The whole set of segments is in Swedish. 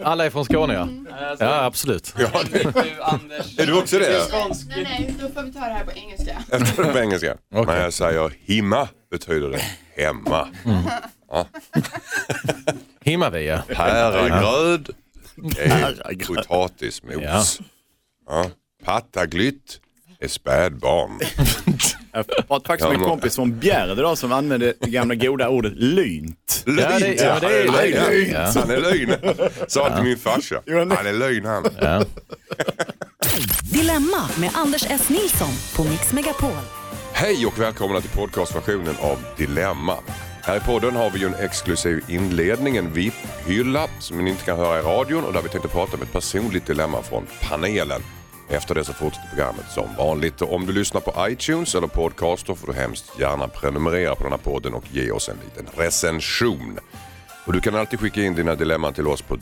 Alla är från Skåne, ja. Ja, absolut. Ja, Anders. är du också det? Nej, då får vi ta det här på engelska. Jag tror det på engelska. Okej. Men jag säger himma betyder det hemma. Ja. Himmar vi, ja. Päragröd, potatismos. Ja. Ja. Pattaglytt är spädbarn. Jag pratade faktiskt med en kompis från Bjärred idag som använde det gamla goda ordet lynt. Lögn, Ja, det är lögn. ja. Han är lögn. Sa till min farsa. Han är lögn han. Ja. Dilemma med Anders S. Nilsson på Mix Megapol. Hej och välkomna till podcastversionen av Dilemma. Här i podden har vi ju en exklusiv inledning, en VIP-hylla som ni inte kan höra i radion och där vi tänkte prata om ett personligt dilemma från panelen. Efter det så fortsätter programmet som vanligt. Och om du lyssnar på iTunes eller podcaster får du hemskt gärna prenumerera på den här podden och ge oss en liten recension. Och du kan alltid skicka in dina dilemman till oss på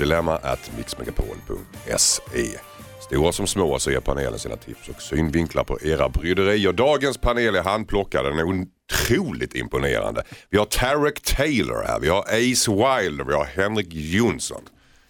dilemma@mixmegapol.se. Stora som små så ger panelen sina tips och synvinklar på era bryderier. Dagens panel är handplockad, den är otroligt imponerande. Vi har Tarek Taylor här, vi har Ace Wilder, vi har Henrik Jonsson.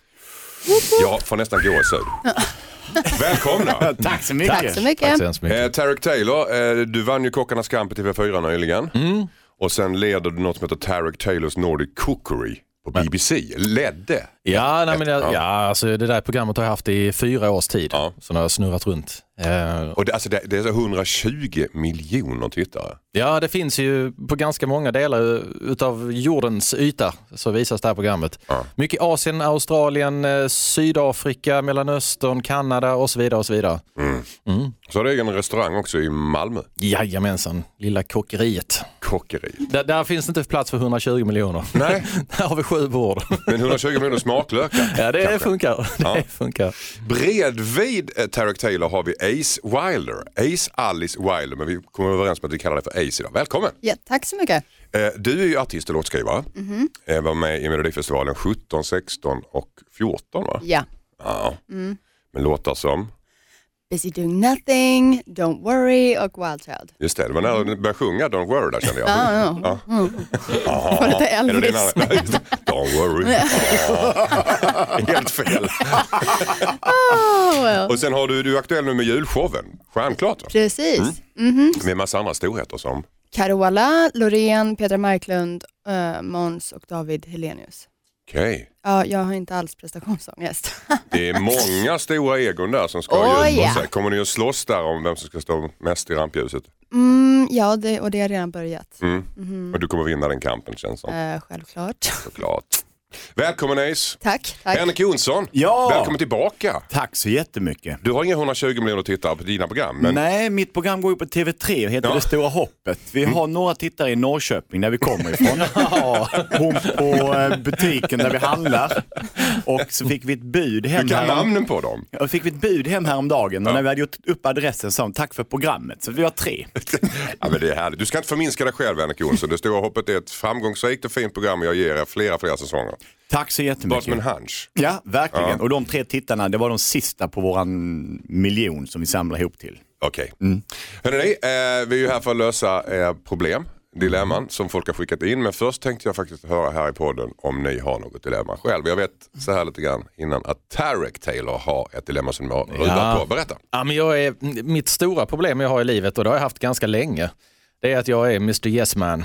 Jag får nästan gå i söd. Välkomna! Tack så mycket. Tack så mycket. Tack så hemskt mycket. Tarek Taylor, du vann ju Kockarnas kamp i TV4 nyligen. Och sen leder du något som heter Tarek Taylors Nordic Cookery på BBC. Ledde. Ja, nej, men alltså det där programmet har jag haft i 4 års tid. Ja. Så när jag har snurrat runt. Och det är så 120 miljoner tittare. Ja, det finns ju på ganska många delar utav jordens yta så visas det här programmet. Ja. Mycket Asien, Australien, Sydafrika, Mellanöstern, Kanada och så vidare och så vidare. Så har du egen restaurang också i Malmö. Jajamensan, lilla kockeriet. Kockeri. Där finns inte plats för 120 miljoner. Nej. Där har vi 7 bord. Men 120 miljoner smaklökar. Ja, det kanske. funkar. Ja. Det funkar. Bredvid Tarek Taylor har vi Ace Wilder. Ace Alice Wilder, men vi kommer överens om att vi kallar det för Ace idag. Välkommen! Ja, tack så mycket. Du är ju artist och låtskrivare. Var med i Melodifestivalen 17, 16 och 14 va? Ja. Ja. Men låtar som? Busy doing nothing, Don't worry och Wild Child. Just det var när du började sjunga Don't worry där kände jag. Ja. Aha. lite Är det Elvis. din andra? Don't worry. Helt fel. Well. Och sen har du är aktuell nu med julshowen. Stjärnklart va? Precis. Med en massa andra storheter som? Carola, Loreen, Petra Marklund, Måns och David Helenius. Okej. Ja, jag har inte alls prestationsångest. Det är många stora egon där som ska ha jul på ja. sig. Kommer ni att slåss där om vem som ska stå mest i rampljuset? Ja, det har redan börjat. Och du kommer vinna den kampen känns som. Självklart. Såklart. Välkommen Ace. Tack. Henrik Jonsson. Ja. Välkommen tillbaka. Tack så jättemycket. Du har inga 120 miljoner tittare på dina program. Men... Nej, mitt program går ju på TV3 och heter Det Stora Hoppet. Vi har några tittare i Norrköping där vi kommer ifrån. Hon på butiken där vi handlar. Och så fick vi ett bud hem. Du kan namnen på dem. Och fick vi ett bud hem häromdagen. Och när vi hade gjort upp adressen sa hon tack för programmet. Så vi har 3. Ja, men det är härligt. Du ska inte förminska dig själv Henrik Jonsson. Det Stora Hoppet är ett framgångsrikt och fint program och jag ger er flera säsonger. Tack så Bara jättemycket. som en hunch. Ja, verkligen. Ja. Och de 3 tittarna, det var de sista på våran miljon som vi samlar ihop till. Okej. Hörrni, vi är ju här för att lösa problem, dilemman som folk har skickat in. Men först tänkte jag faktiskt höra här i podden om ni har något dilemma själv. Jag vet så här lite grann innan att Tarek Taylor har ett dilemma som de har ruvat på. Berätta. Ja, men mitt stora problem jag har i livet, och det har jag haft ganska länge, det är att jag är Mr. Yes Man.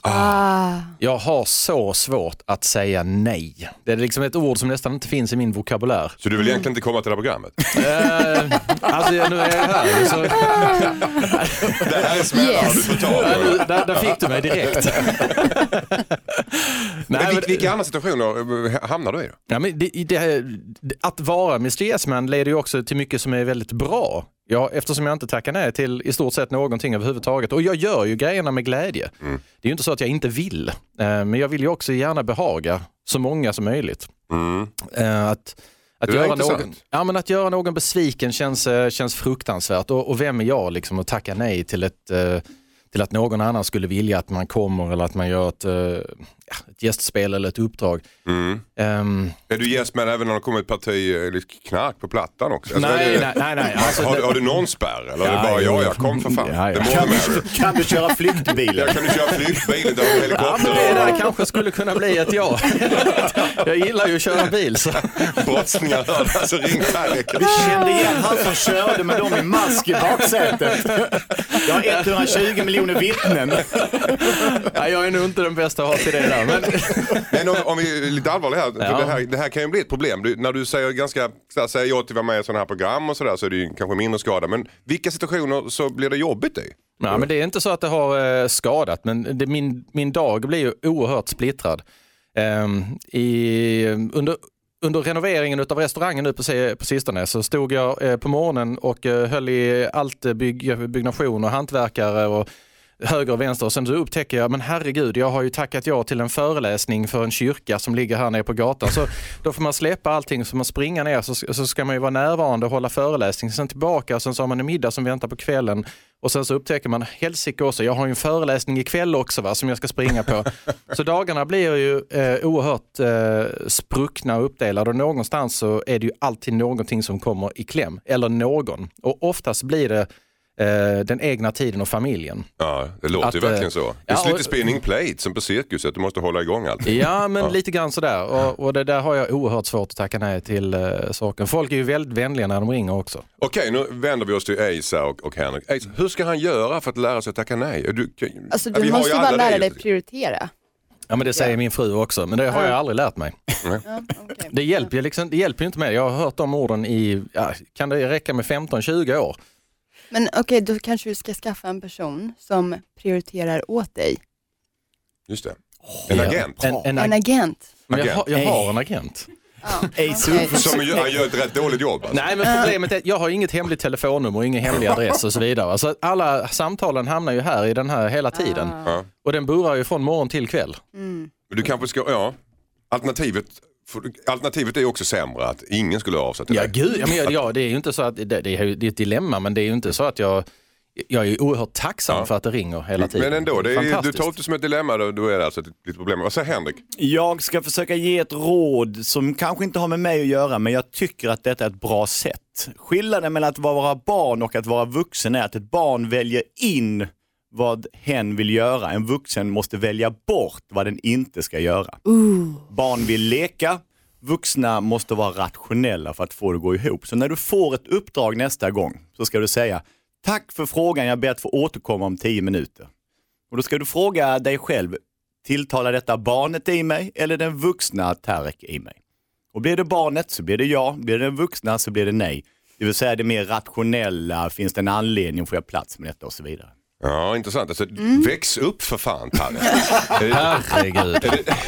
Jag har så svårt att säga nej. Det är liksom ett ord som nästan inte finns i min vokabulär. Så du vill egentligen inte komma till det här programmet? Alltså nu är jag här. Så... Det här är smällar du får ta. Där fick du mig direkt. Men vilka andra situationer hamnar du i då? Ja, men att vara Mr. Yes Man leder ju också till mycket som är väldigt bra. Ja, eftersom jag inte tackar nej till i stort sett någonting överhuvudtaget. Och jag gör ju grejerna med glädje. Det är ju inte så att jag inte vill. Men jag vill ju också gärna behaga så många som möjligt. Att göra någon besviken känns fruktansvärt. Och vem är jag liksom att tacka nej till att någon annan skulle vilja att man kommer eller att man gör ett gästspel eller ett uppdrag. Är du gästman även när det kommer ett parti knark på plattan också? Alltså, Nej. Alltså, har du någon spärr? Eller är det bara jag kom för fan? Ja. Kan du köra flyktbilen? Kan du köra flyktbilen? Ja, men det kanske skulle kunna bli ett ja. Jag gillar ju att köra bil. Så. Brottslingar hörde, alltså ring Tarek. Vi kände igen han som körde med dem i mask i baksätet. Jag har 120 miljoner vittnen. Nej, jag är nog inte den bästa att ha till det där. Men om vi är lite allvarliga här, det här kan ju bli ett problem. När du säger säger jag till att vara med i sådana här program och sådär, så är det ju kanske mindre skada. Men vilka situationer så blir det jobbigt i? Nej, men det är inte så att det har skadat, men min dag blir ju oerhört splittrad. Under renoveringen av restaurangen nu på sistone så stod jag på morgonen och höll i allt byggnation och hantverkare och höger och vänster, och sen så upptäcker jag, men herregud, jag har ju tackat ja till en föreläsning för en kyrka som ligger här nere på gatan, så då får man släppa allting, så man springer ner, så ska man ju vara närvarande och hålla föreläsning, sen tillbaka, och sen så har man en middag som väntar på kvällen, och sen så upptäcker man, helsike också, jag har ju en föreläsning ikväll också som jag ska springa på. Så dagarna blir ju oerhört spruckna och uppdelade, och någonstans så är det ju alltid någonting som kommer i kläm, eller någon, och oftast blir det den egna tiden och familjen. Ja, det låter ju verkligen så. Det är lite spinning plate som på cirkuset, du måste hålla igång allt. Ja, men lite grann sådär. Och det där har jag oerhört svårt att tacka nej till saken. Folk är ju väldigt vänliga när de ringer också. Okej, nu vänder vi oss till Asa och Henrik. Asa, hur ska han göra för att lära sig att tacka nej? Du måste bara lära dig prioritera. Ja, men det säger min fru också, men det har jag aldrig lärt mig. Okay. Det hjälper ju inte med. Jag har hört de orden kan det räcka med 15-20 år? Men okej, då kanske du ska skaffa en person som prioriterar åt dig. Just det. En agent. En agent. Men jag har en agent. Som gör ett rätt dåligt jobb. Alltså. Nej, men problemet är att jag har inget hemligt telefonnummer, ingen hemlig adress och så vidare. Alltså, alla samtalen hamnar ju här i den här hela tiden. Och den burrar ju från morgon till kväll. Du kanske ska, Alternativet är ju också sämre, att ingen skulle ha av sig till det. Det är ju inte så att det är ett dilemma, men det är ju inte så att jag är ju oerhört tacksam för att det ringer hela tiden. Men ändå, du tar det som ett dilemma, då är det alltså ett litet problem. Vad säger Henrik? Jag ska försöka ge ett råd som kanske inte har med mig att göra, men jag tycker att detta är ett bra sätt. Skillnaden mellan att vara barn och att vara vuxen är att ett barn väljer in vad hen vill göra. En vuxen måste välja bort vad den inte ska göra. Barn vill leka. Vuxna måste vara rationella för att få det att gå ihop. Så när du får ett uppdrag nästa gång så ska du säga: tack för frågan, jag ber att få återkomma om 10 minuter. Och då ska du fråga dig själv: tilltalar detta barnet i mig eller den vuxna Tarek i mig? Och blir det barnet så blir det ja, blir det den vuxna så blir det nej. Det vill säga det mer rationella, finns det en anledning, får jag plats med detta och så vidare. Ja, intressant. Alltså, väx upp för fan, Tarek. Herregud.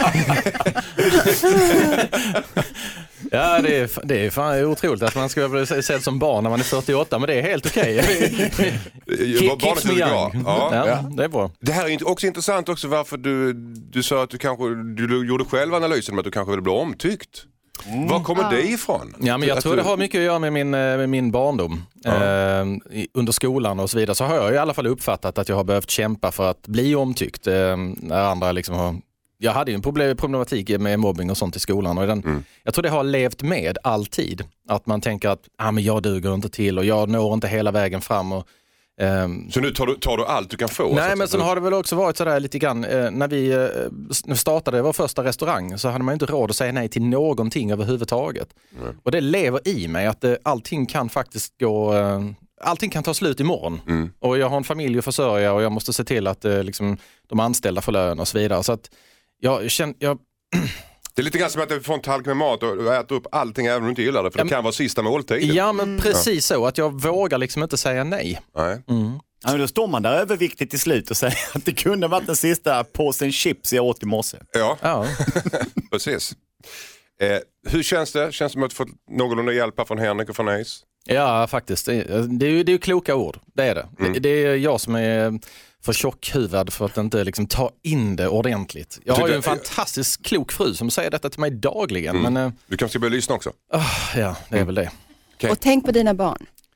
Ja, det är fan otroligt att man ska bli sedd som barn när man är 48, men det är helt okej. Keeps me young. Ja, det är bra. Det här är också intressant också, varför du sa att du gjorde själv analysen med att du kanske vill bli omtyckt. Var kommer det ifrån? Ja, men jag tror det har mycket att göra med min barndom. Under skolan och så vidare så har jag i alla fall uppfattat att jag har behövt kämpa för att bli omtyckt. När andra liksom har... Jag hade ju en problematik med mobbing och sånt i skolan, och jag tror det har levt med alltid. Att man tänker att men jag duger inte till och jag når inte hela vägen fram. Så nu tar du allt du kan få? Nej, men sen har det väl också varit sådär lite grann, när vi startade vår första restaurang så hade man inte råd att säga nej till någonting överhuvudtaget. Och det lever i mig att allting kan faktiskt gå... Allting kan ta slut imorgon. Och jag har en familj att försörja och jag måste se till att liksom, de anställda får lön och så vidare. Så att jag känner... Det är lite grann som att du får en talk med mat och äter upp allting även om du inte gillar det. För det kan vara sista måltiden. Ja, men precis så. Att jag vågar liksom inte säga nej. Ja, då står man där överviktigt till slut och säger att det kunde varit den sista påsen chips jag åt i morse. Ja. Precis. Hur känns det? Känns det som att du fått någorlunda hjälp från Henrik och från Ace? Ja, faktiskt. Det är ju kloka ord. Det är det. Det är jag som är för tjockhuvad för att inte liksom ta in det ordentligt. Jag har ju en fantastiskt klok fru som säger detta till mig dagligen. Men, du kanske ska börja lyssna också? Ja, det är väl det. Okay. Och tänk på dina barn.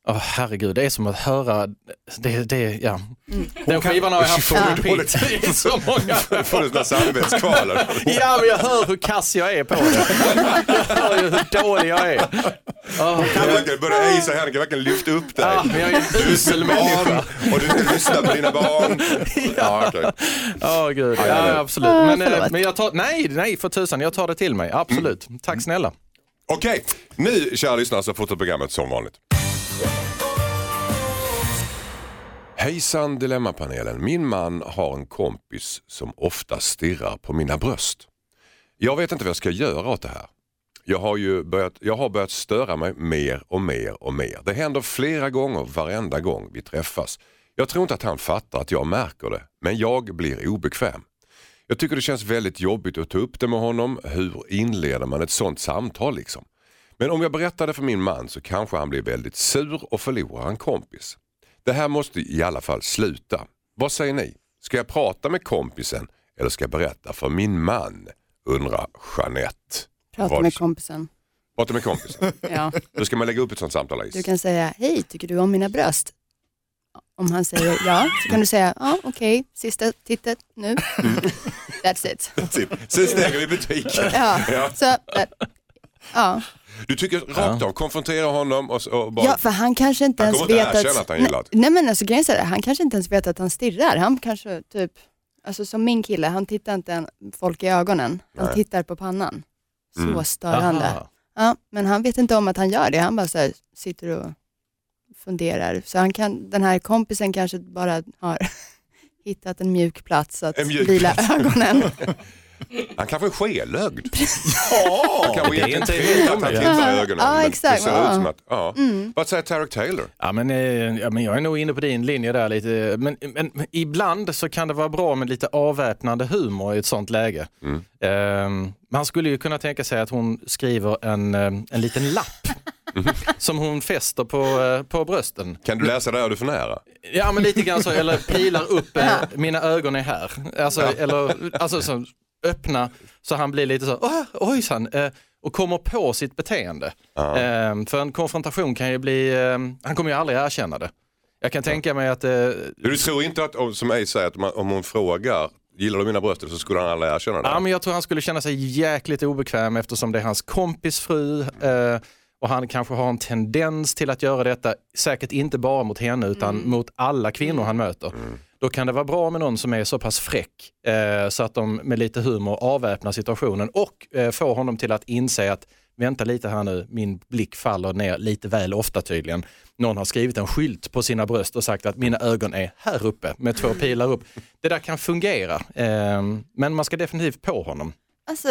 Herregud, det är som att höra ja. Den skivan har jag haft på repeat. Det är så många. Får du sådana samvetskvalar? Ja, men jag hör hur kass jag är på det. Jag hör ju hur dålig jag är. Kan verkligen börja isa här, kan verkligen lyfta upp dig. Ja, men jag är en usel människa. Och du ska lyssna på dina barn. Ja, okej. Gud. Ja, absolut. Men jag tar, nej, för tusan, jag tar det till mig. Absolut. Tack snälla. Okej, nu kära lyssnare så fortsätter programmet som vanligt. Hejsan Dilemmapanelen. Min man har en kompis som ofta stirrar på mina bröst. Jag vet inte vad jag ska göra åt det här. Jag har börjat störa mig mer och mer och mer. Det händer flera gånger varenda gång vi träffas. Jag tror inte att han fattar att jag märker det, men jag blir obekväm. Jag tycker det känns väldigt jobbigt att ta upp det med honom. Hur inleder man ett sånt samtal liksom? Men om jag berättar det för min man så kanske han blir väldigt sur och förlorar en kompis. Det här måste i alla fall sluta. Vad säger ni? Ska jag prata med kompisen eller ska jag berätta för min man? Undrar Jeanette. Prata med kompisen. Prata med kompisen? Ja. Då ska man lägga upp ett sånt samtal. Du kan säga, hej, tycker du om mina bröst? Om han säger ja, så kan du säga, ja, okej, sista tittet nu. That's it. Sen stänger vi butiken. Ja, så, ja. Du tycker rakt av, konfrontera honom och bara... Ja, för han kanske inte ens vet att han gillar det. Nej, men alltså grejen är det, han kanske inte ens vet att han stirrar. Han kanske typ, alltså som min kille, han tittar inte folk i ögonen. Han tittar på pannan. Så störande. Ja, men han vet inte om att han gör det. Han bara så här, sitter och funderar. Så den här kompisen kanske bara har hittat en mjuk plats att vila ögonen. Han kanske är skelögd. Ja, kanske det är inte helt att han tittar i ögonen. Ja, exakt. Det ser ut som att, Vad säger Tarek Taylor? Ja, men jag är nog inne på din linje där lite. Men ibland så kan det vara bra med lite avväpnande humor i ett sånt läge. Man skulle ju kunna tänka sig att hon skriver en liten lapp som hon fäster på brösten. Kan du läsa det? Är du för nära? Ja, men lite grann så. Eller pilar upp, mina ögon är här. Alltså så öppna så han blir lite så, ojsan, och kommer på sitt beteende. För en konfrontation kan ju bli, han kommer ju aldrig erkänna det. Jag kan tänka mig att... Du tror inte att, som Ace säger, att om hon frågar, gillar du mina bröster, så skulle han aldrig erkänna det? Ja, men jag tror han skulle känna sig jäkligt obekväm eftersom det är hans kompis fru och han kanske har en tendens till att göra detta, säkert inte bara mot henne utan mot alla kvinnor han möter. Då kan det vara bra med någon som är så pass fräck så att de med lite humor avväpnar situationen och får honom till att inse att vänta lite här nu, min blick faller ner lite väl ofta tydligen. Någon har skrivit en skylt på sina bröst och sagt att mina ögon är här uppe med 2 pilar upp. Det där kan fungera, men man ska definitivt på honom. Alltså,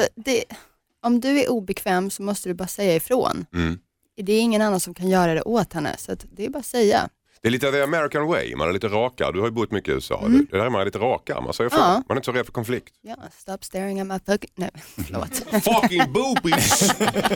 om du är obekväm så måste du bara säga ifrån. Det är ingen annan som kan göra det åt henne, så att det är bara att säga. Det är lite the American way, man är lite rakare. Du har ju bott mycket i USA. Det där är man lite rakare, man säger man är inte så rädd för konflikt. Ja, stop staring at my fucking... Nej, förlåt. Fucking boobies!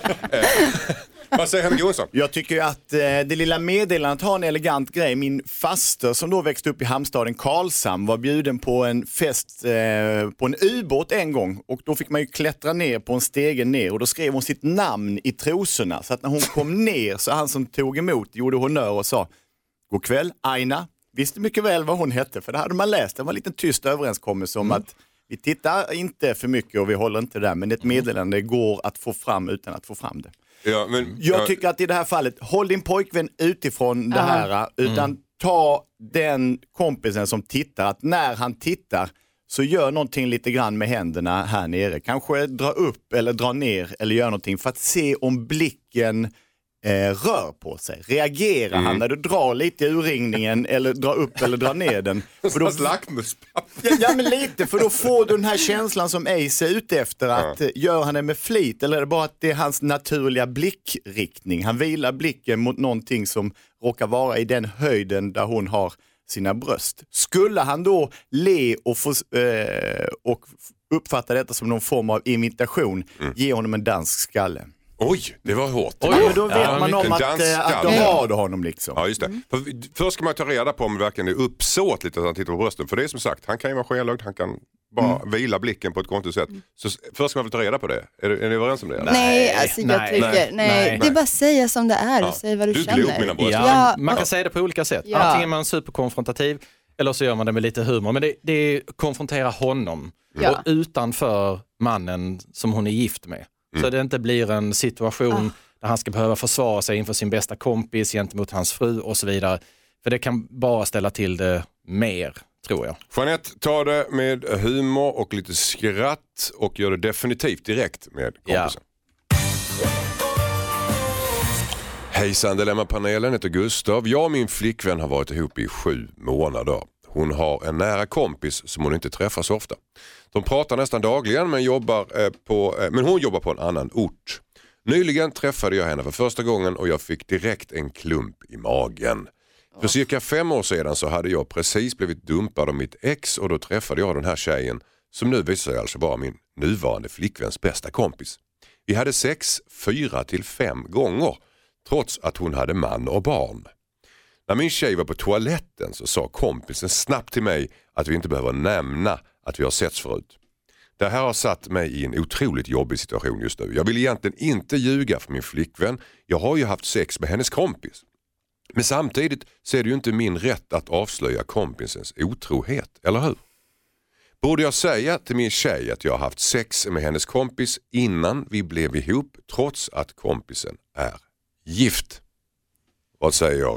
Vad säger Henrik Jonsson? Jag tycker ju att det lilla meddelandet har en elegant grej. Min faster som då växte upp i hamnstaden Karlshamn var bjuden på en fest på en ubåt en gång. Och då fick man ju klättra ner på en stege ner och då skrev hon sitt namn i trosorna. Så att när hon kom ner så han som tog emot gjorde honnör och sa: god kväll, Aina. Visste mycket väl vad hon hette, för det hade man läst. Det var en liten tyst överenskommelse om att vi tittar inte för mycket och vi håller inte där. Men ett meddelande går att få fram utan att få fram det. Ja, men, jag tycker att i det här fallet, håll din pojkvän utifrån det här. Utan ta den kompisen som tittar, att när han tittar så gör någonting lite grann med händerna här nere. Kanske dra upp eller dra ner eller gör någonting för att se om blicken rör på sig. Reagerar han när du drar lite i urringningen eller drar upp eller drar ner den? För då lackmuspapper. Ja, men lite, för då får du den här känslan som Ace är ute efter, att gör han det med flit eller är det bara att det är hans naturliga blickriktning? Han vilar blicken mot någonting som råkar vara i den höjden där hon har sina bröst. Skulle han då le och uppfatta detta som någon form av imitation, ge honom en dansk skalle. Oj, det var hårt. Oj, men då vet man om att de har honom liksom. Ja, just det. Först ska man ta reda på om det verkligen är uppsåtligt att han tittar på brösten. För det är som sagt, han kan ju vara skelögd, han kan bara vila blicken på ett konstigt sätt. Så först ska man väl ta reda på det. Är ni överens om det? Eller? Nej, alltså jag tycker, nej. Det är bara att säga som det är och säga vad du känner. Ja, man kan säga det på olika sätt. Antingen är man superkonfrontativ eller så gör man det med lite humor. Men det är konfrontera honom och utanför mannen som hon är gift med. Så det inte blir en situation där han ska behöva försvara sig inför sin bästa kompis gentemot hans fru och så vidare. För det kan bara ställa till det mer, tror jag. Jeanette tar det med humor och lite skratt och gör det definitivt direkt med kompisen. Hejsan, Dilemma-panelen heter Gustav. Jag och min flickvän har varit ihop i 7 månader. Hon har en nära kompis som hon inte träffar så ofta. De pratar nästan dagligen men hon jobbar på en annan ort. Nyligen träffade jag henne för första gången och jag fick direkt en klump i magen. För cirka 5 år sedan så hade jag precis blivit dumpad av mitt ex och då träffade jag den här tjejen som nu visar sig alltså vara min nuvarande flickväns bästa kompis. Vi hade sex 4 till 5 gånger trots att hon hade man och barn. När min tjej var på toaletten så sa kompisen snabbt till mig att vi inte behöver nämna att vi har setts förut. Det här har satt mig i en otroligt jobbig situation just nu. Jag vill egentligen inte ljuga för min flickvän. Jag har ju haft sex med hennes kompis. Men samtidigt så är det ju inte min rätt att avslöja kompisens otrohet, eller hur? Borde jag säga till min tjej att jag har haft sex med hennes kompis innan vi blev ihop trots att kompisen är gift? Vad säger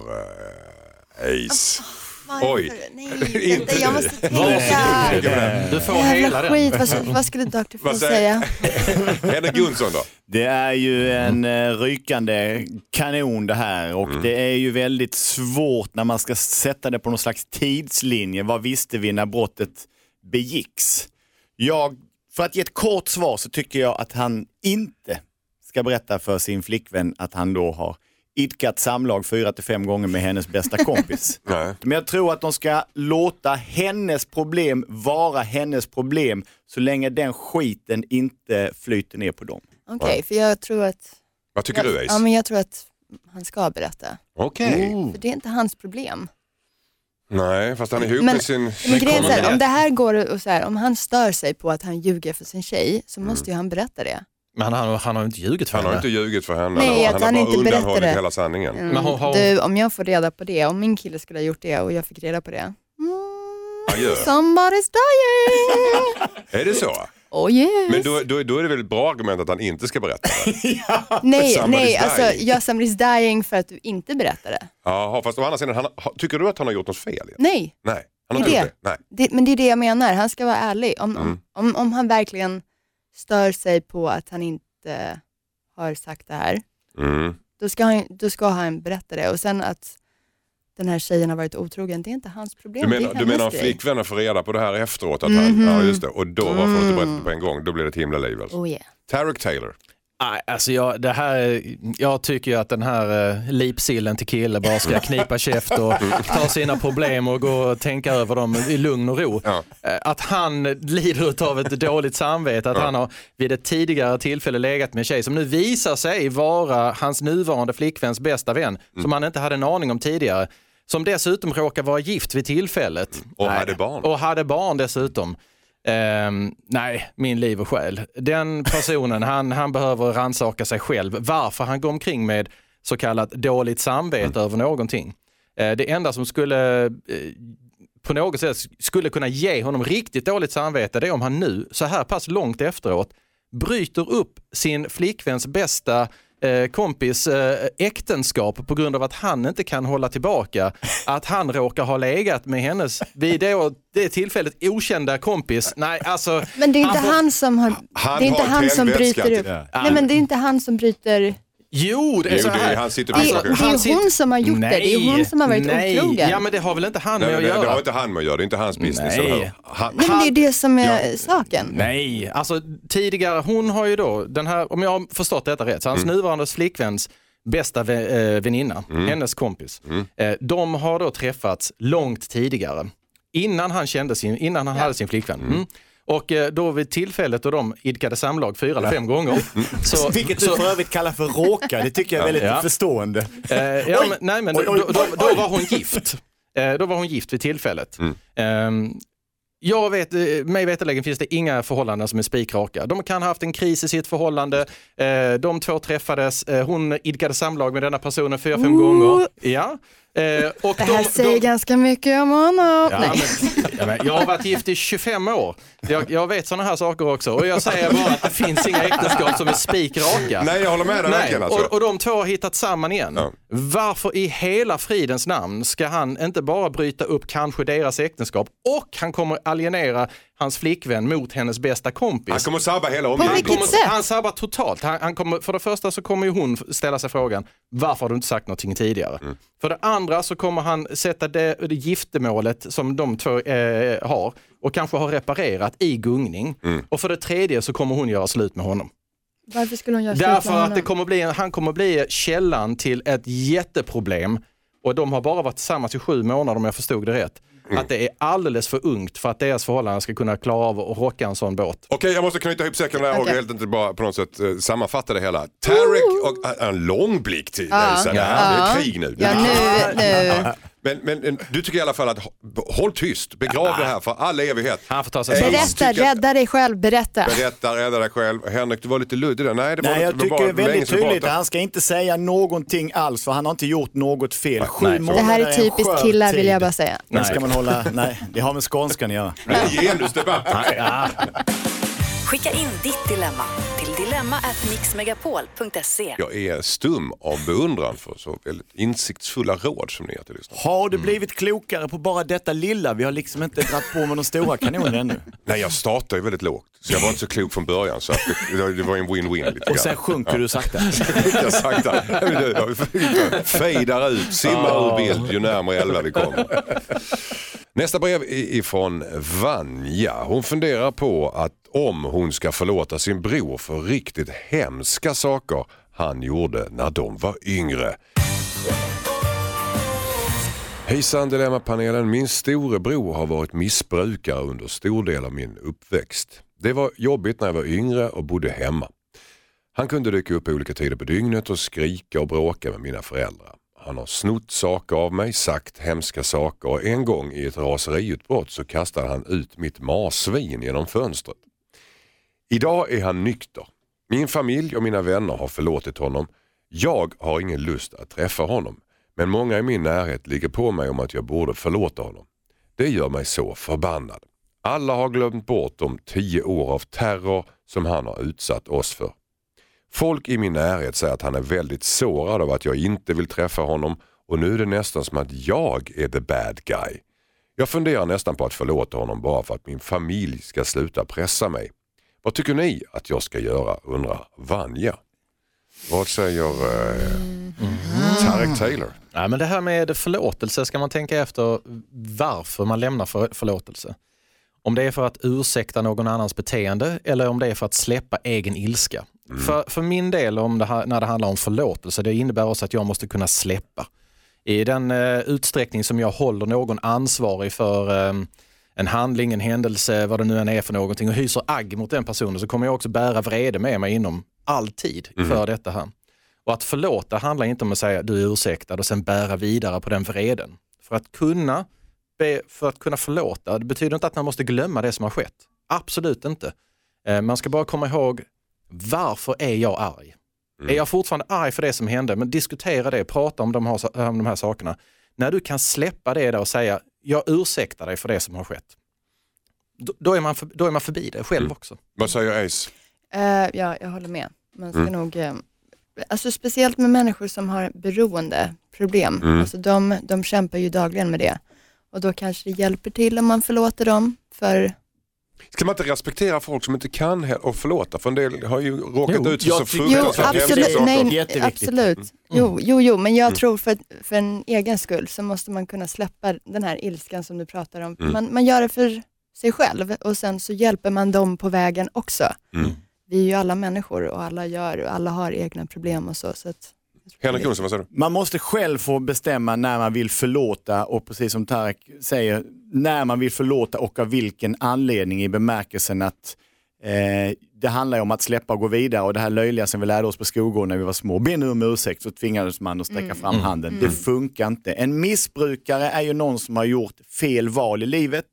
Ace? Oj, inte jag måste tänka. Du får hela den. Skit, vad skulle Dr. Phil säga? Henrik Jonsson då? Det är ju en rykande kanon det här och det är ju väldigt svårt när man ska sätta det på någon slags tidslinje. Vad visste vi när brottet begicks? För att ge ett kort svar så tycker jag att han inte ska berätta för sin flickvän att han då har idkat samlag 4 till 5 gånger med hennes bästa kompis. Men jag tror att de ska låta hennes problem vara hennes problem så länge den skiten inte flyter ner på dem. Okej, för jag tror att... Vad tycker du, Ace? Ja, men jag tror att han ska berätta. Okej. För det är inte hans problem. Nej, fast han är ihop med sin... Men grejen är, om det här går och så här, om han stör sig på att han ljuger för sin tjej så måste ju han berätta det. Men han har inte ljugit för henne. Han har inte ljugit för henne. Nej, han har inte bara undanhållit det. hela sanningen. Men du, om jag får reda på det, om min kille skulle ha gjort det och jag fick reda på det. Somebody's dying! Är det så? Oh yes. Men då är det väl ett bra argument att han inte ska berätta det? Nej, alltså somebody's dying för att du inte berättar det. Jaha, fast å andra sidan, tycker du att han har gjort något fel? Igen? Nej. Han har inte gjort det. Nej. Men det är det jag menar, han ska vara ärlig. Om han verkligen stör sig på att han inte har sagt det här, då ska han berätta det. Och sen att den här tjejen har varit otrogen, det är inte hans problem. Du menar att flickvännen får reda på det här efteråt? Att ja, just det. Och då varför inte berätta på en gång? Då blir det ett himla liv. Alltså. Oh yeah. Tarek Taylor. Alltså jag tycker ju att den här lipsillen till kille bara ska knipa käft och ta sina problem och gå och tänka över dem i lugn och ro. Ja. Att han lider av ett dåligt samvete, att han har vid ett tidigare tillfälle legat med en tjej som nu visar sig vara hans nuvarande flickväns bästa vän, som han inte hade en aning om tidigare, som dessutom råkar vara gift vid tillfället. Och hade barn. Och hade barn dessutom. Nej, min liv och själ. Den personen, han behöver rannsaka sig själv. Varför han går omkring med så kallat dåligt samvete över någonting. Det enda som skulle på något sätt skulle kunna ge honom riktigt dåligt samvete, det är om han nu, så här pass långt efteråt, bryter upp sin flickväns bästa kompis äktenskap på grund av att han inte kan hålla tillbaka att han råkar ha legat med hennes vid det tillfället okända kompis. Nej, alltså, men det är inte han som har det är inte han som bryter upp. Nej, men det är inte han som bryter. Jo, det är så här. Det är hon som har gjort det. Det är hon som har varit otrogen. Ja, men det har väl inte han med att göra. Det har inte han med att göra. Det är inte hans business. Nej. Men det är det som är saken. Nej, alltså tidigare, hon har ju då den här, om jag har förstått detta rätt, så hans nuvarande flickväns bästa väninna, hennes kompis. De har då träffats långt tidigare. Innan han hade sin flickvän. Och då vid tillfället då de idkade samlag 4 eller 5 gånger. Vilket du för övrigt kallar för råka. Det tycker jag är väldigt förstående. Då var hon gift. Då var hon gift vid tillfället. Mig veterligen finns det inga förhållanden som är spikraka. De kan ha haft en kris i sitt förhållande. De två träffades. Hon idkade samlag med denna personen 4-5 gånger. Ja. Och det här säger ganska mycket om honom. Jag har varit gift i 25 år. Jag vet sådana här saker också. Och jag säger bara att det finns inga äktenskap som är spikraka. Nej, jag håller med dig verkligen. Alltså. Och de två har hittat samman igen. Ja. Varför i hela fridens namn ska han inte bara bryta upp kanske deras äktenskap, och han kommer alienera hans flickvän mot hennes bästa kompis. Han kommer sabba hela omgivningen. Han sabbar totalt. Han kommer, för det första så kommer ju hon ställa sig frågan, varför har du inte sagt någonting tidigare? För det andra så kommer han sätta det giftermålet som de två har och kanske har reparerat i gungning. Och för det tredje så kommer hon göra slut med honom. Varför skulle hon göra slut med honom? Därför att han kommer bli källan till ett jätteproblem, och de har bara varit tillsammans i 7 månader om jag förstod det rätt. Att det är alldeles för ungt för att deras förhållanden ska kunna klara av att rocka en sån båt. Okej, jag måste knyta ihop säcken där och helt inte bara på något sätt sammanfatta det hela. Tarek och en lång blick till dig. Det är krig nu. Nu. Men du tycker i alla fall att håll tyst, begrav det här för all evighet. Han får ta sig berätta, rädda dig själv, berätta. Rädda dig själv. Henrik, du var lite luddig där. Nej, jag tycker väldigt tydligt att han ska inte säga någonting alls, för han har inte gjort något fel. 7 månader. Det här är typiskt killar, vill jag bara säga. Nej. Ska man hålla, nej, det har med skånskan att göra. Det är genusdebatt. Skicka in ditt dilemma till dilemma@mixmegapol.se. Jag är stum av beundran för så väldigt insiktsfulla råd som ni har till lyssna. Har du blivit klokare på bara detta lilla? Vi har liksom inte dratt på med de stora kanonerna ännu. Nej, jag startade ju väldigt lågt. Så jag var inte så klok från början, så det var en win-win lite. Och sen sjunker du sakta. Jag sakta. Fejdar ut, simmar ur bild ju närmare 11 vi kommer. Nästa brev är ifrån Vanja. Hon funderar på att om hon ska förlåta sin bror för riktigt hemska saker han gjorde när de var yngre. Hejsan Dilemma-panelen. Min storebror har varit missbrukare under stor del av min uppväxt. Det var jobbigt när jag var yngre och bodde hemma. Han kunde dyka upp olika tider på dygnet och skrika och bråka med mina föräldrar. Han har snott saker av mig, sagt hemska saker, och en gång i ett raseriutbrott så kastade han ut mitt marsvin genom fönstret. Idag är han nykter. Min familj och mina vänner har förlåtit honom. Jag har ingen lust att träffa honom, men många i min närhet ligger på mig om att jag borde förlåta honom. Det gör mig så förbannad. Alla har glömt bort de 10 år av terror som han har utsatt oss för. Folk i min närhet säger att han är väldigt sårad av att jag inte vill träffa honom, och nu är det nästan som att jag är the bad guy. Jag funderar nästan på att förlåta honom bara för att min familj ska sluta pressa mig. Vad tycker ni att jag ska göra, undrar Vanja. Vad säger Tarek Taylor? Ja, men det här med förlåtelse ska man tänka efter varför man lämnar förlåtelse. Om det är för att ursäkta någon annans beteende eller om det är för att släppa egen ilska. För min del när det handlar om förlåtelse, det innebär också att jag måste kunna släppa. I den utsträckning som jag håller någon ansvarig för en handling, en händelse, vad det nu än är för någonting, och hyser agg mot den personen, så kommer jag också bära vrede med mig inom alltid för detta här. Och att förlåta handlar inte om att säga du är ursäktad och sen bära vidare på den vreden. För att kunna förlåta, det betyder inte att man måste glömma det som har skett. Absolut inte. Man ska bara komma ihåg, varför är jag arg? Är jag fortfarande arg för det som hände? Men diskutera det, prata om de här sakerna. När du kan släppa det där och säga, jag ursäktar dig för det som har skett. Då är man förbi det själv också. Vad säger Ace? Ja, jag håller med. Man ska nog, alltså speciellt med människor som har beroendeproblem. Alltså de kämpar ju dagligen med det. Och då kanske det hjälper till om man förlåter dem för... Ska man inte respektera folk som inte kan och förlåta? För en del har ju råkat ut för så fruktansvärt. Absolut. Jo, men jag tror för en egen skull så måste man kunna släppa den här ilskan som du pratar om. Man gör det för sig själv och sen så hjälper man dem på vägen också. Vi är ju alla människor och alla har egna problem och så att... Henrik Jonsson, vad säger du? Man måste själv få bestämma när man vill förlåta, och precis som Tarek säger, när man vill förlåta och av vilken anledning, i bemärkelsen att det handlar om att släppa och gå vidare, och det här löjliga som vi lärde oss på skolgården när vi var små. Be nu om ursäkt, så tvingades man att sträcka fram handen. Det funkar inte. En missbrukare är ju någon som har gjort fel val i livet,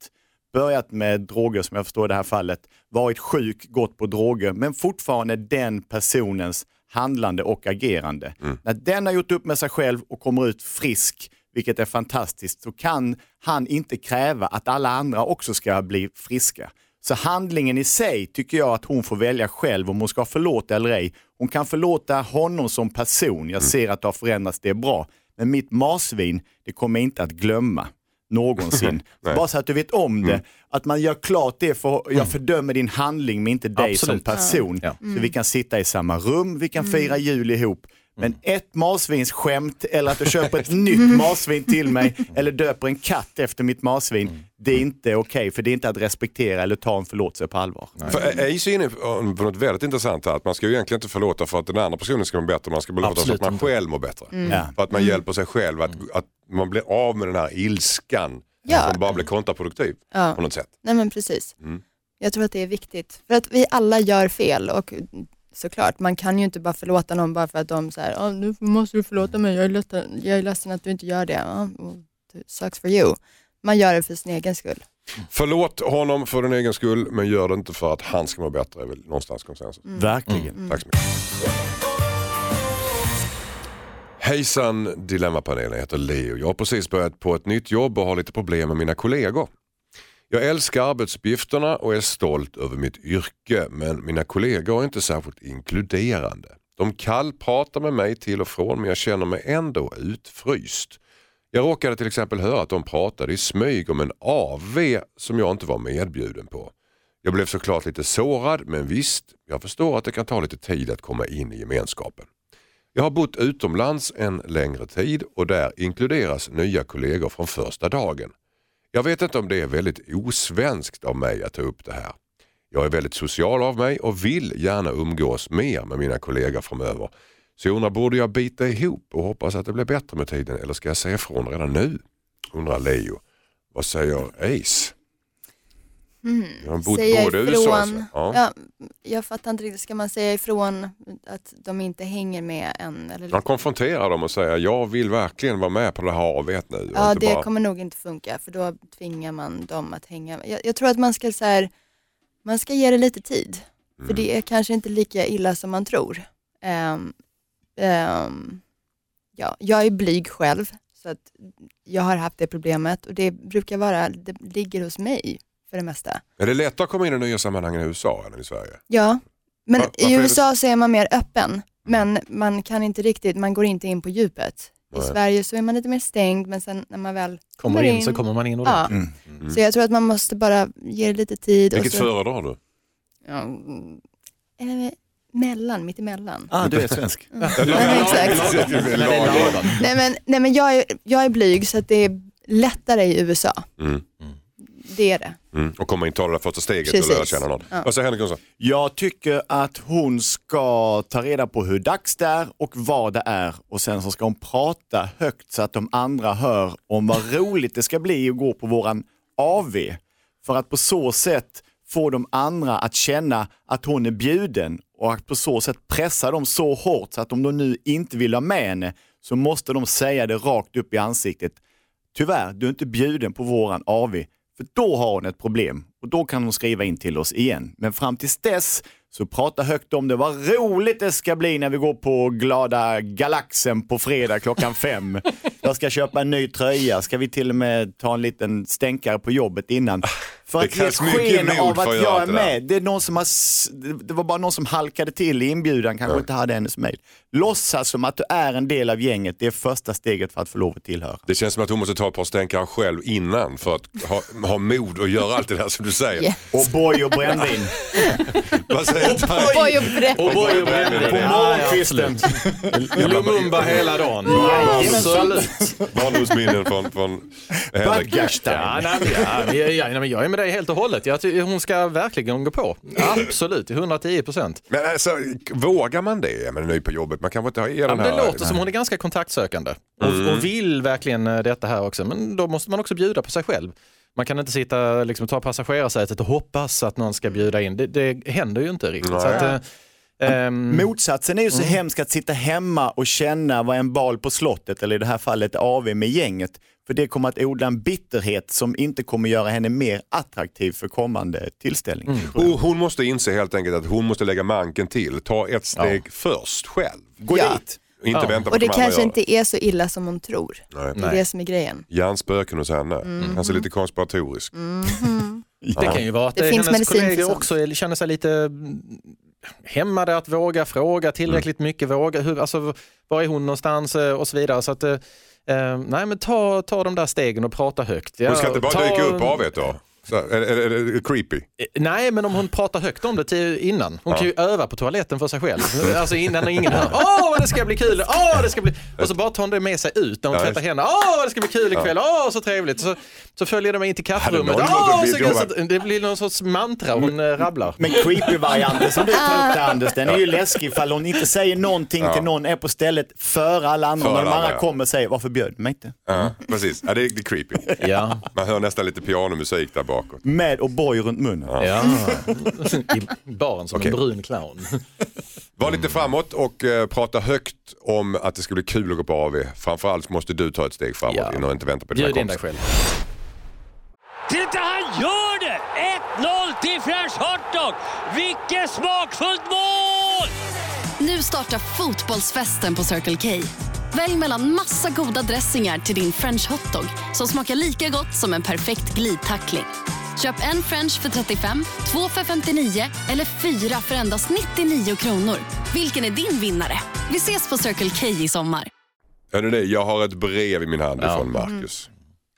börjat med droger som jag förstår i det här fallet, varit sjuk, gått på droger, men fortfarande den personens handlande och agerande. När den har gjort upp med sig själv och kommer ut frisk, vilket är fantastiskt, så kan han inte kräva att alla andra också ska bli friska. Så handlingen i sig tycker jag att hon får välja själv om hon ska förlåta eller ej. Hon kan förlåta honom som person. Jag ser att det har förändrats, det är bra. Men mitt marsvin, det kommer jag inte att glömma någonsin. Bara så att du vet om det. Att man gör klart det, för jag fördömer din handling men inte dig som person. Så vi kan sitta i samma rum, vi kan fira jul ihop. Men ett marsvinsskämt eller att du köper ett nytt marsvin till mig eller döper en katt efter mitt marsvin, det är inte okej, för det är inte att respektera eller ta en förlåtelse på allvar. För Ace är inne på något väldigt intressant här, att man ska ju egentligen inte förlåta för att den andra personen ska må bättre, man ska förlåta så att man själv mår bättre. För att man hjälper sig själv, att man blir av med den här ilskan som bara blir kontraproduktiv på något sätt. Nej men precis. Jag tror att det är viktigt, för att vi alla gör fel och såklart, man kan ju inte bara förlåta någon bara för att de säger nu måste du förlåta mig, jag är ledsen att du inte gör det. Sucks for you. Man gör det för sin egen skull. Förlåt honom för din egen skull, men gör det inte för att han ska må bättre, är väl någonstans konsensus. Verkligen. Tack så mycket. Hejsan, Dilemmapanelen, jag heter Leo. Jag har precis börjat på ett nytt jobb och har lite problem med mina kollegor. Jag älskar arbetsuppgifterna och är stolt över mitt yrke, men mina kollegor är inte särskilt inkluderande. De kallpratar med mig till och från, men jag känner mig ändå utfryst. Jag råkade till exempel höra att de pratade i smyg om en AV som jag inte var medbjuden på. Jag blev såklart lite sårad, men visst, jag förstår att det kan ta lite tid att komma in i gemenskapen. Jag har bott utomlands en längre tid och där inkluderas nya kollegor från första dagen. Jag vet inte om det är väldigt osvenskt av mig att ta upp det här. Jag är väldigt social av mig och vill gärna umgås mer med mina kollegor framöver. Så jag undrar, borde jag bita ihop och hoppas att det blir bättre med tiden, eller ska jag säga ifrån redan nu? Undrar Leo. Vad säger Ace? Jag har bott både i USA. Alltså. Ja, jag fattar inte riktigt. Ska man säga ifrån att de inte hänger med än? Eller man konfronterar dem och säger, jag vill verkligen vara med på det här avet nu. Ja, det kommer nog inte funka, för då tvingar man dem att hänga med. Jag tror att man ska man ska ge det lite tid. För det är kanske inte lika illa som man tror. Ja, jag är blyg själv, så att jag har haft det problemet, och det ligger hos mig för det mesta. Är det lättare att komma in i nya sammanhang i USA än i Sverige? Ja, men i USA så är man mer öppen, men man kan inte riktigt, man går inte in på djupet. I Sverige så är man lite mer stängd, men sen när man väl kommer in så kommer man in. Så jag tror att man måste bara ge det lite tid. Vilket föredrar du? Mitt emellan. Du är svensk. Nej, men jag är blyg, så att det är lättare i USA. Det är det. Och komma in, ta det där första steget. Precis. Och lära känna någon. Vad säger Henrik Jonsson? Jag tycker att hon ska ta reda på hur dags det är och vad det är. Och sen så ska hon prata högt så att de andra hör om vad roligt det ska bli att gå på våran AV. För att på så sätt få de andra att känna att hon är bjuden. Och att på så sätt pressa dem så hårt så att om de nu inte vill ha med henne, så måste de säga det rakt upp i ansiktet. Tyvärr, du är inte bjuden på våran AV. För då har hon ett problem och då kan hon skriva in till oss igen. Men fram tills dess så prata högt om det. Vad roligt det ska bli när vi går på Glada Galaxen på fredag 5:00. Jag ska köpa en ny tröja. Ska vi till och med ta en liten stänkare på jobbet innan? För att ge sken av att jag är med. Det var bara någon som halkade till i inbjudan. Kanske inte hade hennes mejl. Låtsas som att du är en del av gänget. Det är första steget för att få lov att tillhöra. Det känns som att hon måste ta ett par stänkare själv innan för att ha mod och göra allt det där som du säger. Yes. Och boj och brännvin. Vad säger du? Och boj och brännvin. På morgonkvisten. Lumumba hela dagen. Absolut. Barndomsminnen från Badgastan. Jag är med dig helt och hållet. Hon ska verkligen gå på. Absolut, 110%. Men alltså, vågar man det? Men ny på jobbet, man kan inte ha den här... Det låter som hon är ganska kontaktsökande. Och vill verkligen detta här också. Men då måste man också bjuda på sig själv. Man kan inte sitta och ta passagerarsätet och hoppas att någon ska bjuda in. Det händer ju inte riktigt. Så att, Motsatsen är ju så hemskt att sitta hemma och känna vad en bal på slottet, eller i det här fallet AV med gänget. För det kommer att odla en bitterhet som inte kommer göra henne mer attraktiv för kommande tillställning. Hon måste inse helt enkelt att hon måste lägga manken till. Ta ett steg först själv. Gå dit. Inte vänta på och det att de andra kanske gör inte är så illa som hon tror. Nej. Det är det som är grejen. Hjärnspöken hos henne. Kanske lite konspiratorisk. Det kan ju vara att Det finns hennes medicin för kollegor sånt. också känner sig lite hämmade att våga fråga tillräckligt mycket. Alltså, var är hon någonstans och så vidare. Så att, nej, men ta de där stegen och prata högt. Hon ska inte bara dyka upp av ett då? Så, är det creepy? Nej, men om hon pratar högt om det innan. Hon kan ju öva på toaletten för sig själv. Alltså innan ingen hör. Det ska bli kul. Det ska bli... Och så bara tar hon det med sig ut när hon tvättar händerna. Det ska bli kul ikväll. Så trevligt. Så följer de med in till kafferummet. Det blir någon sorts mantra hon rabblar. Men creepy-varianten som du tar upp där, Anders, den är ju läskig ifall hon inte säger någonting till någon, är på stället före alla andra. När de andra kommer och säger, varför bjöd du mig inte? Ja, precis. Ja, det är creepy. Ja. Man hör nästan lite pianomusik där bakåt. Med och boy runt munnen. Ja. I baren som en brun clown. Var lite framåt och prata högt om att det ska bli kul att gå på AV. Framförallt måste du ta ett steg framåt innan du inte väntar på dina Bjud in dig kompisar. själv. Titta, han gör det! 1-0 till French Hotdog! Vilket smakfullt mål! Nu startar fotbollsfesten på Circle K. Välj mellan massa goda dressingar till din French hotdog som smakar lika gott som en perfekt glidtackling. Köp en French för 35, 2 för 59 eller 4 för endast 99 kronor. Vilken är din vinnare? Vi ses på Circle K i sommar. Hörrni, jag har ett brev i min hand från Marcus.